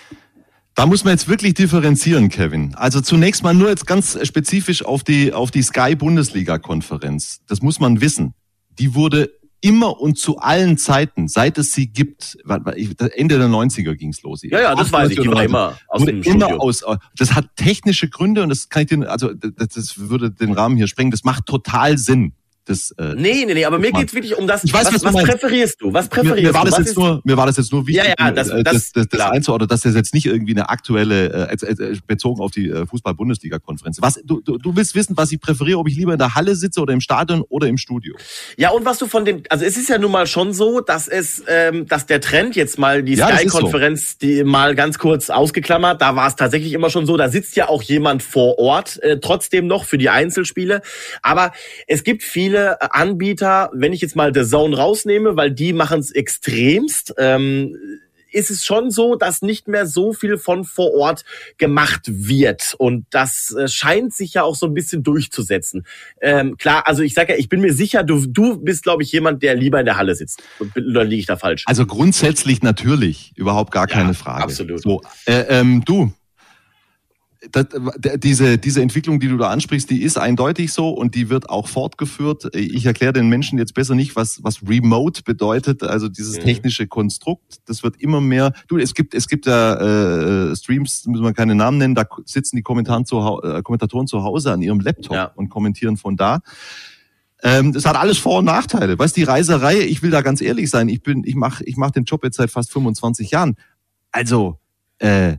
Da muss man jetzt wirklich differenzieren, Kevin. Also zunächst mal nur jetzt ganz spezifisch auf die auf die Sky-Bundesliga-Konferenz. Das muss man wissen. Die wurde immer und zu allen Zeiten, seit es sie gibt, Ende der neunziger ging's los. Ja, ja, das weiß ich, die war immer aus dem Studio. Immer aus, das hat technische Gründe und das kann ich dir, also das, das würde den Rahmen hier sprengen. Das macht total Sinn. Das, äh, nee, nee, nee, aber mir geht's wirklich um das, ich weiß, was, was, was du präferierst du? Was präferierst mir, mir war du? das Was jetzt ist, nur, mir war das jetzt nur wichtig, ja, ja, das, das, das, das, das klar. einzuordnen, dass das jetzt nicht irgendwie eine aktuelle, äh, äh, bezogen auf die äh, Fußball-Bundesliga-Konferenz. Was, du, du, du willst wissen, was ich präferiere, ob ich lieber in der Halle sitze oder im Stadion oder im Studio. Ja, und was du von dem, also es ist ja nun mal schon so, dass es, ähm, dass der Trend jetzt mal die Ja, das ist Sky-Konferenz, die mal ganz kurz ausgeklammert, da war es tatsächlich immer schon so, da sitzt ja auch jemand vor Ort, äh, trotzdem noch für die Einzelspiele. Aber es gibt viele Anbieter, wenn ich jetzt mal The Zone rausnehme, weil die machen es extremst, ähm, ist es schon so, dass nicht mehr so viel von vor Ort gemacht wird. Und das äh, scheint sich ja auch so ein bisschen durchzusetzen. Ähm, klar, also ich sage ja, ich bin mir sicher, du, du bist, glaube ich, jemand, der lieber in der Halle sitzt. Oder liege ich da falsch? Also grundsätzlich natürlich, überhaupt gar Ja, keine Frage. absolut. So, äh, ähm, du, Das, diese, diese Entwicklung, die du da ansprichst, die ist eindeutig so und die wird auch fortgeführt. Ich erkläre den Menschen jetzt besser nicht, was, was Remote bedeutet, also dieses Mhm. technische Konstrukt. Das wird immer mehr. Du, es gibt, es gibt ja äh, Streams, müssen wir keine Namen nennen, da sitzen die Kommentatoren zu, äh, Kommentatoren zu Hause an ihrem Laptop Ja. und kommentieren von da. Ähm, das hat alles Vor- und Nachteile. Weißt du, die Reiserei, ich will da ganz ehrlich sein, ich bin, ich mache ich mach den Job jetzt seit fast fünfundzwanzig Jahren. Also, äh,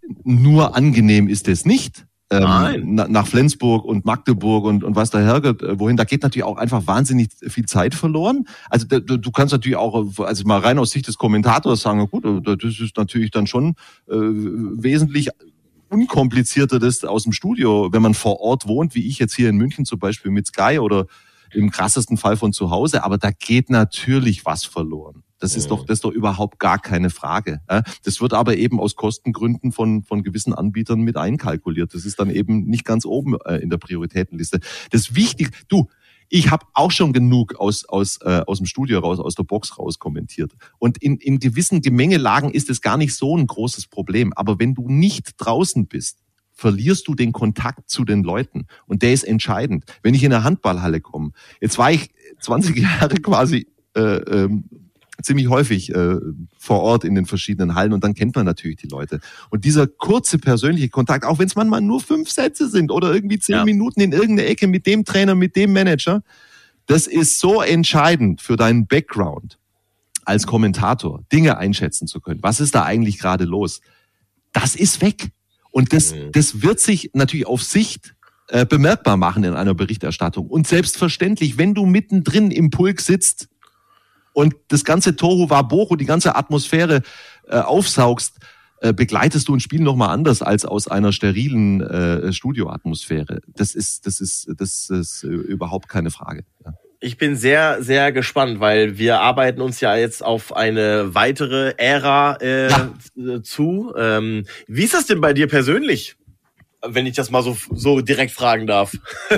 nur angenehm ist es nicht. Ähm, Nein. na, nach Flensburg und Magdeburg und, und was der Herrgott, äh, wohin, da geht natürlich auch einfach wahnsinnig viel Zeit verloren. Also da, du, du kannst natürlich auch, also mal rein aus Sicht des Kommentators sagen, gut, das ist natürlich dann schon äh, wesentlich unkomplizierter das aus dem Studio, wenn man vor Ort wohnt, wie ich jetzt hier in München zum Beispiel mit Sky oder im krassesten Fall von zu Hause, aber da geht natürlich was verloren. Das ist doch, das ist doch überhaupt gar keine Frage. Das wird aber eben aus Kostengründen von, von gewissen Anbietern mit einkalkuliert. Das ist dann eben nicht ganz oben in der Prioritätenliste. Das Wichtige, du, ich habe auch schon genug aus, aus, äh, aus dem Studio raus, aus der Box raus kommentiert. Und in, in gewissen Gemengelagen ist es gar nicht so ein großes Problem. Aber wenn du nicht draußen bist, verlierst du den Kontakt zu den Leuten. Und der ist entscheidend. Wenn ich in eine Handballhalle komme, jetzt war ich zwanzig Jahre quasi äh, ähm, ziemlich häufig äh, vor Ort in den verschiedenen Hallen und dann kennt man natürlich die Leute. Und dieser kurze persönliche Kontakt, auch wenn es manchmal nur fünf Sätze sind oder irgendwie zehn Ja. Minuten in irgendeiner Ecke mit dem Trainer, mit dem Manager, das ist so entscheidend für deinen Background als Kommentator, Dinge einschätzen zu können. Was ist da eigentlich gerade los? Das ist weg. Und das, Mhm. das wird sich natürlich auf Sicht äh, bemerkbar machen in einer Berichterstattung. Und selbstverständlich, wenn du mittendrin im Pulk sitzt und das ganze Tohu Wabohu, die ganze Atmosphäre äh, aufsaugst, äh, begleitest du ein Spiel nochmal anders als aus einer sterilen äh, Studioatmosphäre. Das ist, das ist, das ist äh, überhaupt keine Frage. Ja. Ich bin sehr, sehr gespannt, weil wir arbeiten uns ja jetzt auf eine weitere Ära äh, Ja. zu. Ähm, wie ist das denn bei dir persönlich? Wenn ich das mal so so direkt fragen darf.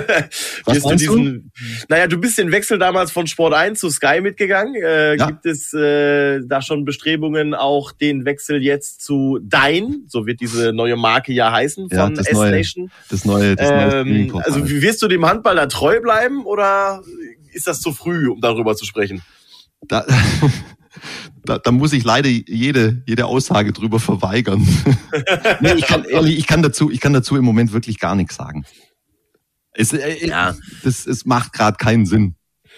Was Wirst meinst du? Naja, du bist den Wechsel damals von Sport eins zu Sky mitgegangen. Äh, Ja. Gibt es äh, da schon Bestrebungen, auch den Wechsel jetzt zu Dein, so wird diese neue Marke ja heißen, Ja, von das neue- S-Nation? Das neue, das neue Ähm, Streaming-Portal. also wirst du dem Handball da treu bleiben oder ist das zu früh, um darüber zu sprechen? Da, da, da muss ich leider jede, jede Aussage drüber verweigern. Nee, ich kann, ehrlich, ich kann dazu, ich kann dazu im Moment wirklich gar nichts sagen. Es, äh, Ja. das, es macht gerade keinen Sinn.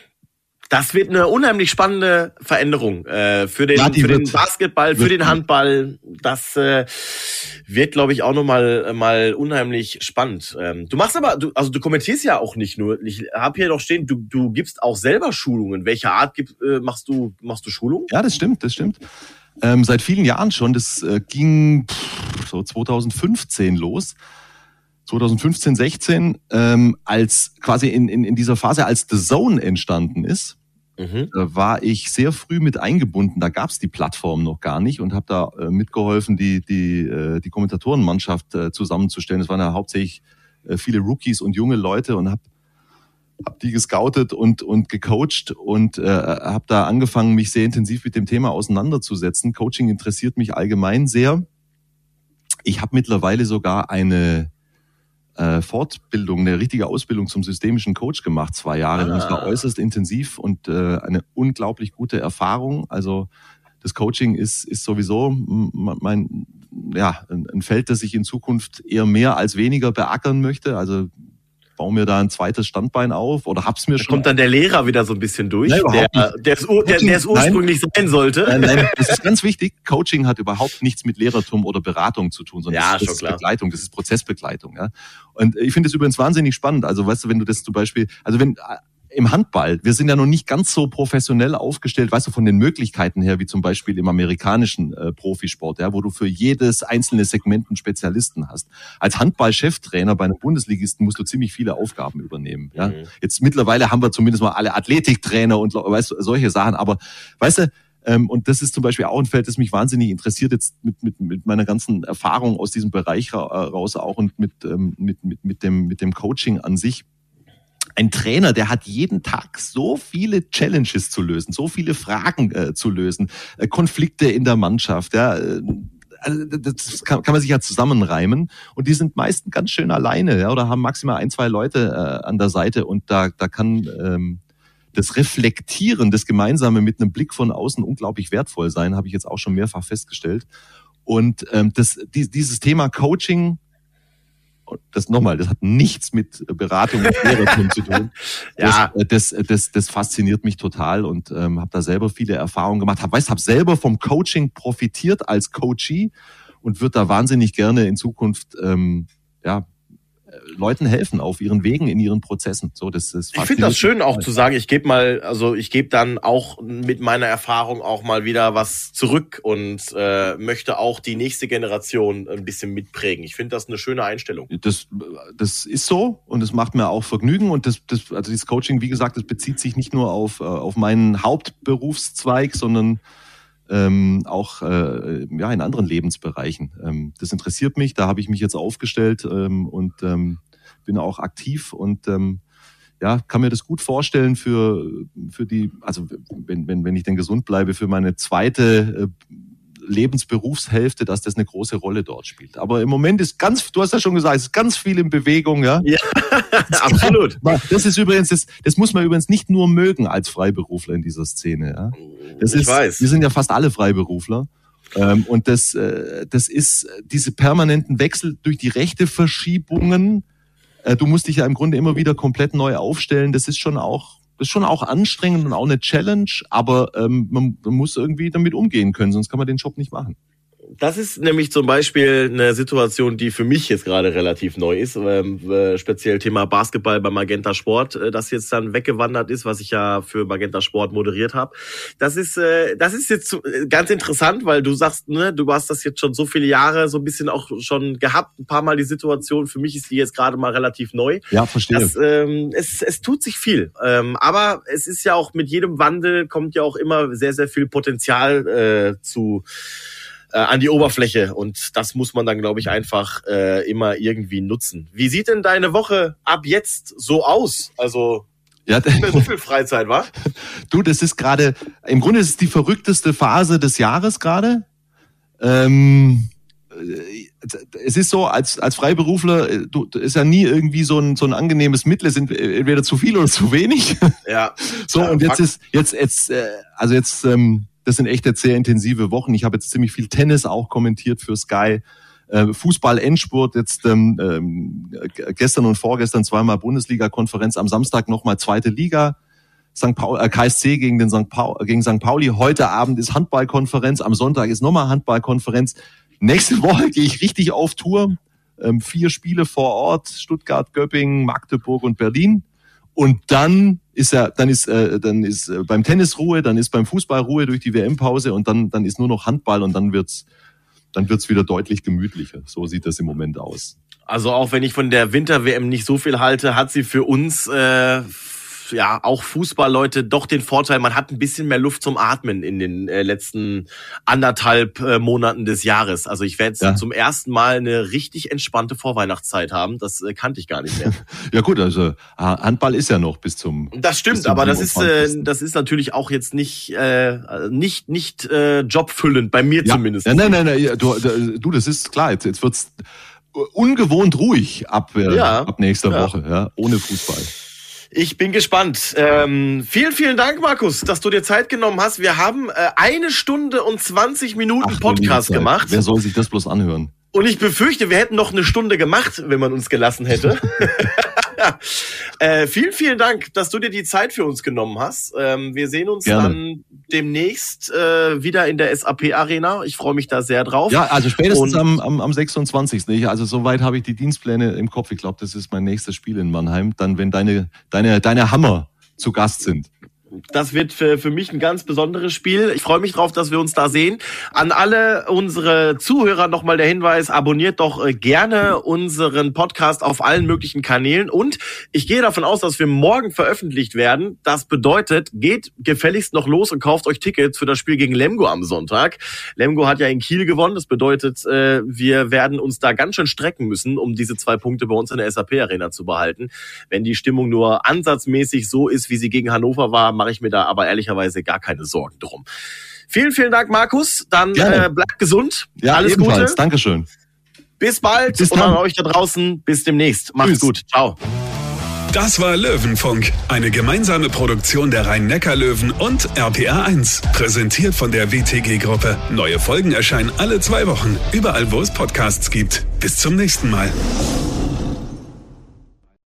Das wird eine unheimlich spannende Veränderung äh, für den, Ja, die für den wird- Basketball, für wird- den Handball. Das äh, wird, glaube ich, auch nochmal mal unheimlich spannend. Ähm, du machst aber, du, also du kommentierst ja auch nicht nur. Ich habe hier doch stehen, du, du gibst auch selber Schulungen. Welche Art gibt, äh, machst du machst du Schulungen? Ja, das stimmt, das stimmt. Ähm, seit vielen Jahren schon. Das äh, ging pff, so zweitausendfünfzehn los. zweitausendfünfzehn, sechzehn, ähm, als quasi in, in, in dieser Phase, als The Zone entstanden ist, Mhm. äh, war ich sehr früh mit eingebunden. Da gab's die Plattform noch gar nicht und habe da äh, mitgeholfen, die die äh, die Kommentatorenmannschaft äh, zusammenzustellen. Es waren ja hauptsächlich äh, viele Rookies und junge Leute und habe hab die gescoutet und und gecoacht und äh, habe da angefangen, mich sehr intensiv mit dem Thema auseinanderzusetzen. Coaching interessiert mich allgemein sehr. Ich habe mittlerweile sogar eine äh, Fortbildung, eine richtige Ausbildung zum systemischen Coach gemacht, zwei Jahre lang. Das war Ah. äußerst intensiv und äh, eine unglaublich gute Erfahrung. Also das Coaching ist ist sowieso m- mein ja ein ein Feld, das ich in Zukunft eher mehr als weniger beackern möchte. Also baue mir da ein zweites Standbein auf oder hab's mir da schon. Kommt dann der Lehrer wieder so ein bisschen durch, nein, der, der, es, der, der es ursprünglich nein. sein sollte. Nein, nein, das ist ganz wichtig. Coaching hat überhaupt nichts mit Lehrertum oder Beratung zu tun, sondern ja, das, das schon ist klar. Begleitung, das ist Prozessbegleitung. Ja. Und ich finde es übrigens wahnsinnig spannend. Also weißt du, wenn du das zum Beispiel, also wenn im Handball, wir sind ja noch nicht ganz so professionell aufgestellt, weißt du, von den Möglichkeiten her, wie zum Beispiel im amerikanischen äh, Profisport, ja, wo du für jedes einzelne Segment einen Spezialisten hast. Als Handball-Cheftrainer bei einem Bundesligisten musst du ziemlich viele Aufgaben übernehmen. Ja. Mhm. Jetzt mittlerweile haben wir zumindest mal alle Athletiktrainer und weißt du, solche Sachen, aber weißt du, ähm, und das ist zum Beispiel auch ein Feld, das mich wahnsinnig interessiert, jetzt mit, mit, mit meiner ganzen Erfahrung aus diesem Bereich raus auch und mit, ähm, mit, mit, mit, dem, mit dem Coaching an sich. Ein Trainer, der hat jeden Tag so viele Challenges zu lösen, so viele Fragen äh, zu lösen, äh, Konflikte in der Mannschaft, ja, äh, also das kann, kann man sich ja zusammenreimen und die sind meistens ganz schön alleine, ja, oder haben maximal ein, zwei Leute äh, an der Seite und da, da kann ähm, das Reflektieren, das Gemeinsame mit einem Blick von außen unglaublich wertvoll sein, habe ich jetzt auch schon mehrfach festgestellt. Und ähm, das, die, dieses Thema Coaching, das nochmal, das hat nichts mit Beratung und Lehrertum zu tun. Ja. Das, das, das, das fasziniert mich total und ähm, habe da selber viele Erfahrungen gemacht. Hab, weißt, habe selber vom Coaching profitiert als Coachee und würde da wahnsinnig gerne in Zukunft ähm, ja Leuten helfen auf ihren Wegen, in ihren Prozessen. So, das, das ich finde das schön auch zu sagen, ich gebe mal, also ich gebe dann auch mit meiner Erfahrung auch mal wieder was zurück und äh, möchte auch die nächste Generation ein bisschen mitprägen. Ich finde das eine schöne Einstellung. Das, das ist so und es macht mir auch Vergnügen und das, das, also dieses Coaching, wie gesagt, das bezieht sich nicht nur auf, auf meinen Hauptberufszweig, sondern Ähm, auch äh, ja in anderen Lebensbereichen. Ähm, das interessiert mich, da habe ich mich jetzt aufgestellt ähm, und ähm, bin auch aktiv und ähm, ja, kann mir das gut vorstellen für für die, also wenn wenn wenn ich denn gesund bleibe, für meine zweite äh, Lebensberufshälfte, dass das eine große Rolle dort spielt. Aber im Moment ist ganz, du hast ja schon gesagt, es ist ganz viel in Bewegung, ja. Ja, absolut. Das ist übrigens, das, das muss man übrigens nicht nur mögen als Freiberufler in dieser Szene, ja. Das ich ist, weiß. Wir sind ja fast alle Freiberufler. Ähm, und das, äh, das ist diese permanenten Wechsel durch die Rechteverschiebungen. Äh, du musst dich ja im Grunde immer wieder komplett neu aufstellen. Das ist schon auch Das ist schon auch anstrengend und auch eine Challenge, aber ähm, man, man muss irgendwie damit umgehen können, sonst kann man den Job nicht machen. Das ist nämlich zum Beispiel eine Situation, die für mich jetzt gerade relativ neu ist, ähm, äh, speziell Thema Basketball bei Magenta Sport, äh, das jetzt dann weggewandert ist, was ich ja für Magenta Sport moderiert habe. Das ist äh, das ist jetzt ganz interessant, weil du sagst, ne, du hast das jetzt schon so viele Jahre so ein bisschen auch schon gehabt, ein paar Mal die Situation. Für mich ist die jetzt gerade mal relativ neu. Ja, verstehe. Das, ähm, es, es tut sich viel, ähm, aber es ist ja auch mit jedem Wandel kommt ja auch immer sehr, sehr viel Potenzial äh, zu an die Oberfläche und das muss man dann, glaube ich, einfach äh, immer irgendwie nutzen. Wie sieht denn deine Woche ab jetzt so aus? Also ja, nicht mehr so viel Freizeit, wa? Du, das ist gerade, im Grunde ist es die verrückteste Phase des Jahres gerade. Ähm, es ist so, als als Freiberufler, du ist ja nie irgendwie so ein so ein angenehmes Mittel, es sind entweder zu viel oder zu wenig. Ja. So ja, und jetzt ist jetzt jetzt äh, also jetzt ähm, das sind echt jetzt sehr intensive Wochen. Ich habe jetzt ziemlich viel Tennis auch kommentiert für Sky. Äh, Fußball-Endspurt, jetzt ähm, ähm, gestern und vorgestern zweimal Bundesliga-Konferenz, am Samstag nochmal zweite Liga, Sankt Paul, äh, K S C gegen den Sankt Paul, gegen Sankt Pauli. Heute Abend ist Handball-Konferenz, am Sonntag ist nochmal Handball-Konferenz. Nächste Woche gehe ich richtig auf Tour. Ähm, vier Spiele vor Ort, Stuttgart, Göppingen, Magdeburg und Berlin. Und dann ist er, dann ist, äh, dann ist äh, beim Tennis Ruhe, dann ist beim Fußball Ruhe durch die W M-Pause und dann, dann ist nur noch Handball und dann wird's, dann wird's wieder deutlich gemütlicher. So sieht das im Moment aus. Also auch wenn ich von der Winter-W M nicht so viel halte, hat sie für uns äh, ja auch Fußballleute doch den Vorteil, man hat ein bisschen mehr Luft zum Atmen in den äh, letzten anderthalb äh, Monaten des Jahres. Also ich werde ja. zum ersten Mal eine richtig entspannte Vorweihnachtszeit haben. Das äh, kannte ich gar nicht mehr. Ja gut, also Handball ist ja noch bis zum. Das stimmt, zum aber das ist äh, das ist natürlich auch jetzt nicht äh, nicht nicht äh, jobfüllend bei mir ja. zumindest. Ja, nein, nein, nein, du, du, das ist klar. Jetzt, jetzt wird's ungewohnt ruhig ab äh, ja. ab nächster ja. Woche, ja, ohne Fußball. Ich bin gespannt. Ähm, vielen, vielen Dank, Markus, dass du dir Zeit genommen hast. Wir haben äh, eine Stunde und zwanzig Minuten Ach, Podcast gemacht. Wer soll sich das bloß anhören? Und ich befürchte, wir hätten noch eine Stunde gemacht, wenn man uns gelassen hätte. Ja. Äh, vielen, vielen Dank, dass du dir die Zeit für uns genommen hast. Ähm, wir sehen uns Gerne. dann demnächst äh, wieder in der S A P-Arena. Ich freue mich da sehr drauf. Ja, also spätestens Und am, am, am sechsundzwanzigsten Ich, also soweit habe ich die Dienstpläne im Kopf. Ich glaube, das ist mein nächstes Spiel in Mannheim. Dann, wenn deine, deine, deine Hammer zu Gast sind. Das wird für, für mich ein ganz besonderes Spiel. Ich freue mich drauf, dass wir uns da sehen. An alle unsere Zuhörer nochmal der Hinweis, abonniert doch gerne unseren Podcast auf allen möglichen Kanälen. Und ich gehe davon aus, dass wir morgen veröffentlicht werden. Das bedeutet, geht gefälligst noch los und kauft euch Tickets für das Spiel gegen Lemgo am Sonntag. Lemgo hat ja in Kiel gewonnen. Das bedeutet, wir werden uns da ganz schön strecken müssen, um diese zwei Punkte bei uns in der S A P-Arena zu behalten. Wenn die Stimmung nur ansatzmäßig so ist, wie sie gegen Hannover war, mache ich mir da aber ehrlicherweise gar keine Sorgen drum. Vielen, vielen Dank, Markus. Dann äh, bleibt gesund. Ja, alles ebenfalls. Gute. Dankeschön. Bis bald. Bis und an euch da draußen. Bis demnächst. Macht's Tschüss. gut. Ciao. Das war Löwenfunk, eine gemeinsame Produktion der Rhein-Neckar-Löwen und R P R eins. Präsentiert von der W T G-Gruppe. Neue Folgen erscheinen alle zwei Wochen, überall wo es Podcasts gibt. Bis zum nächsten Mal.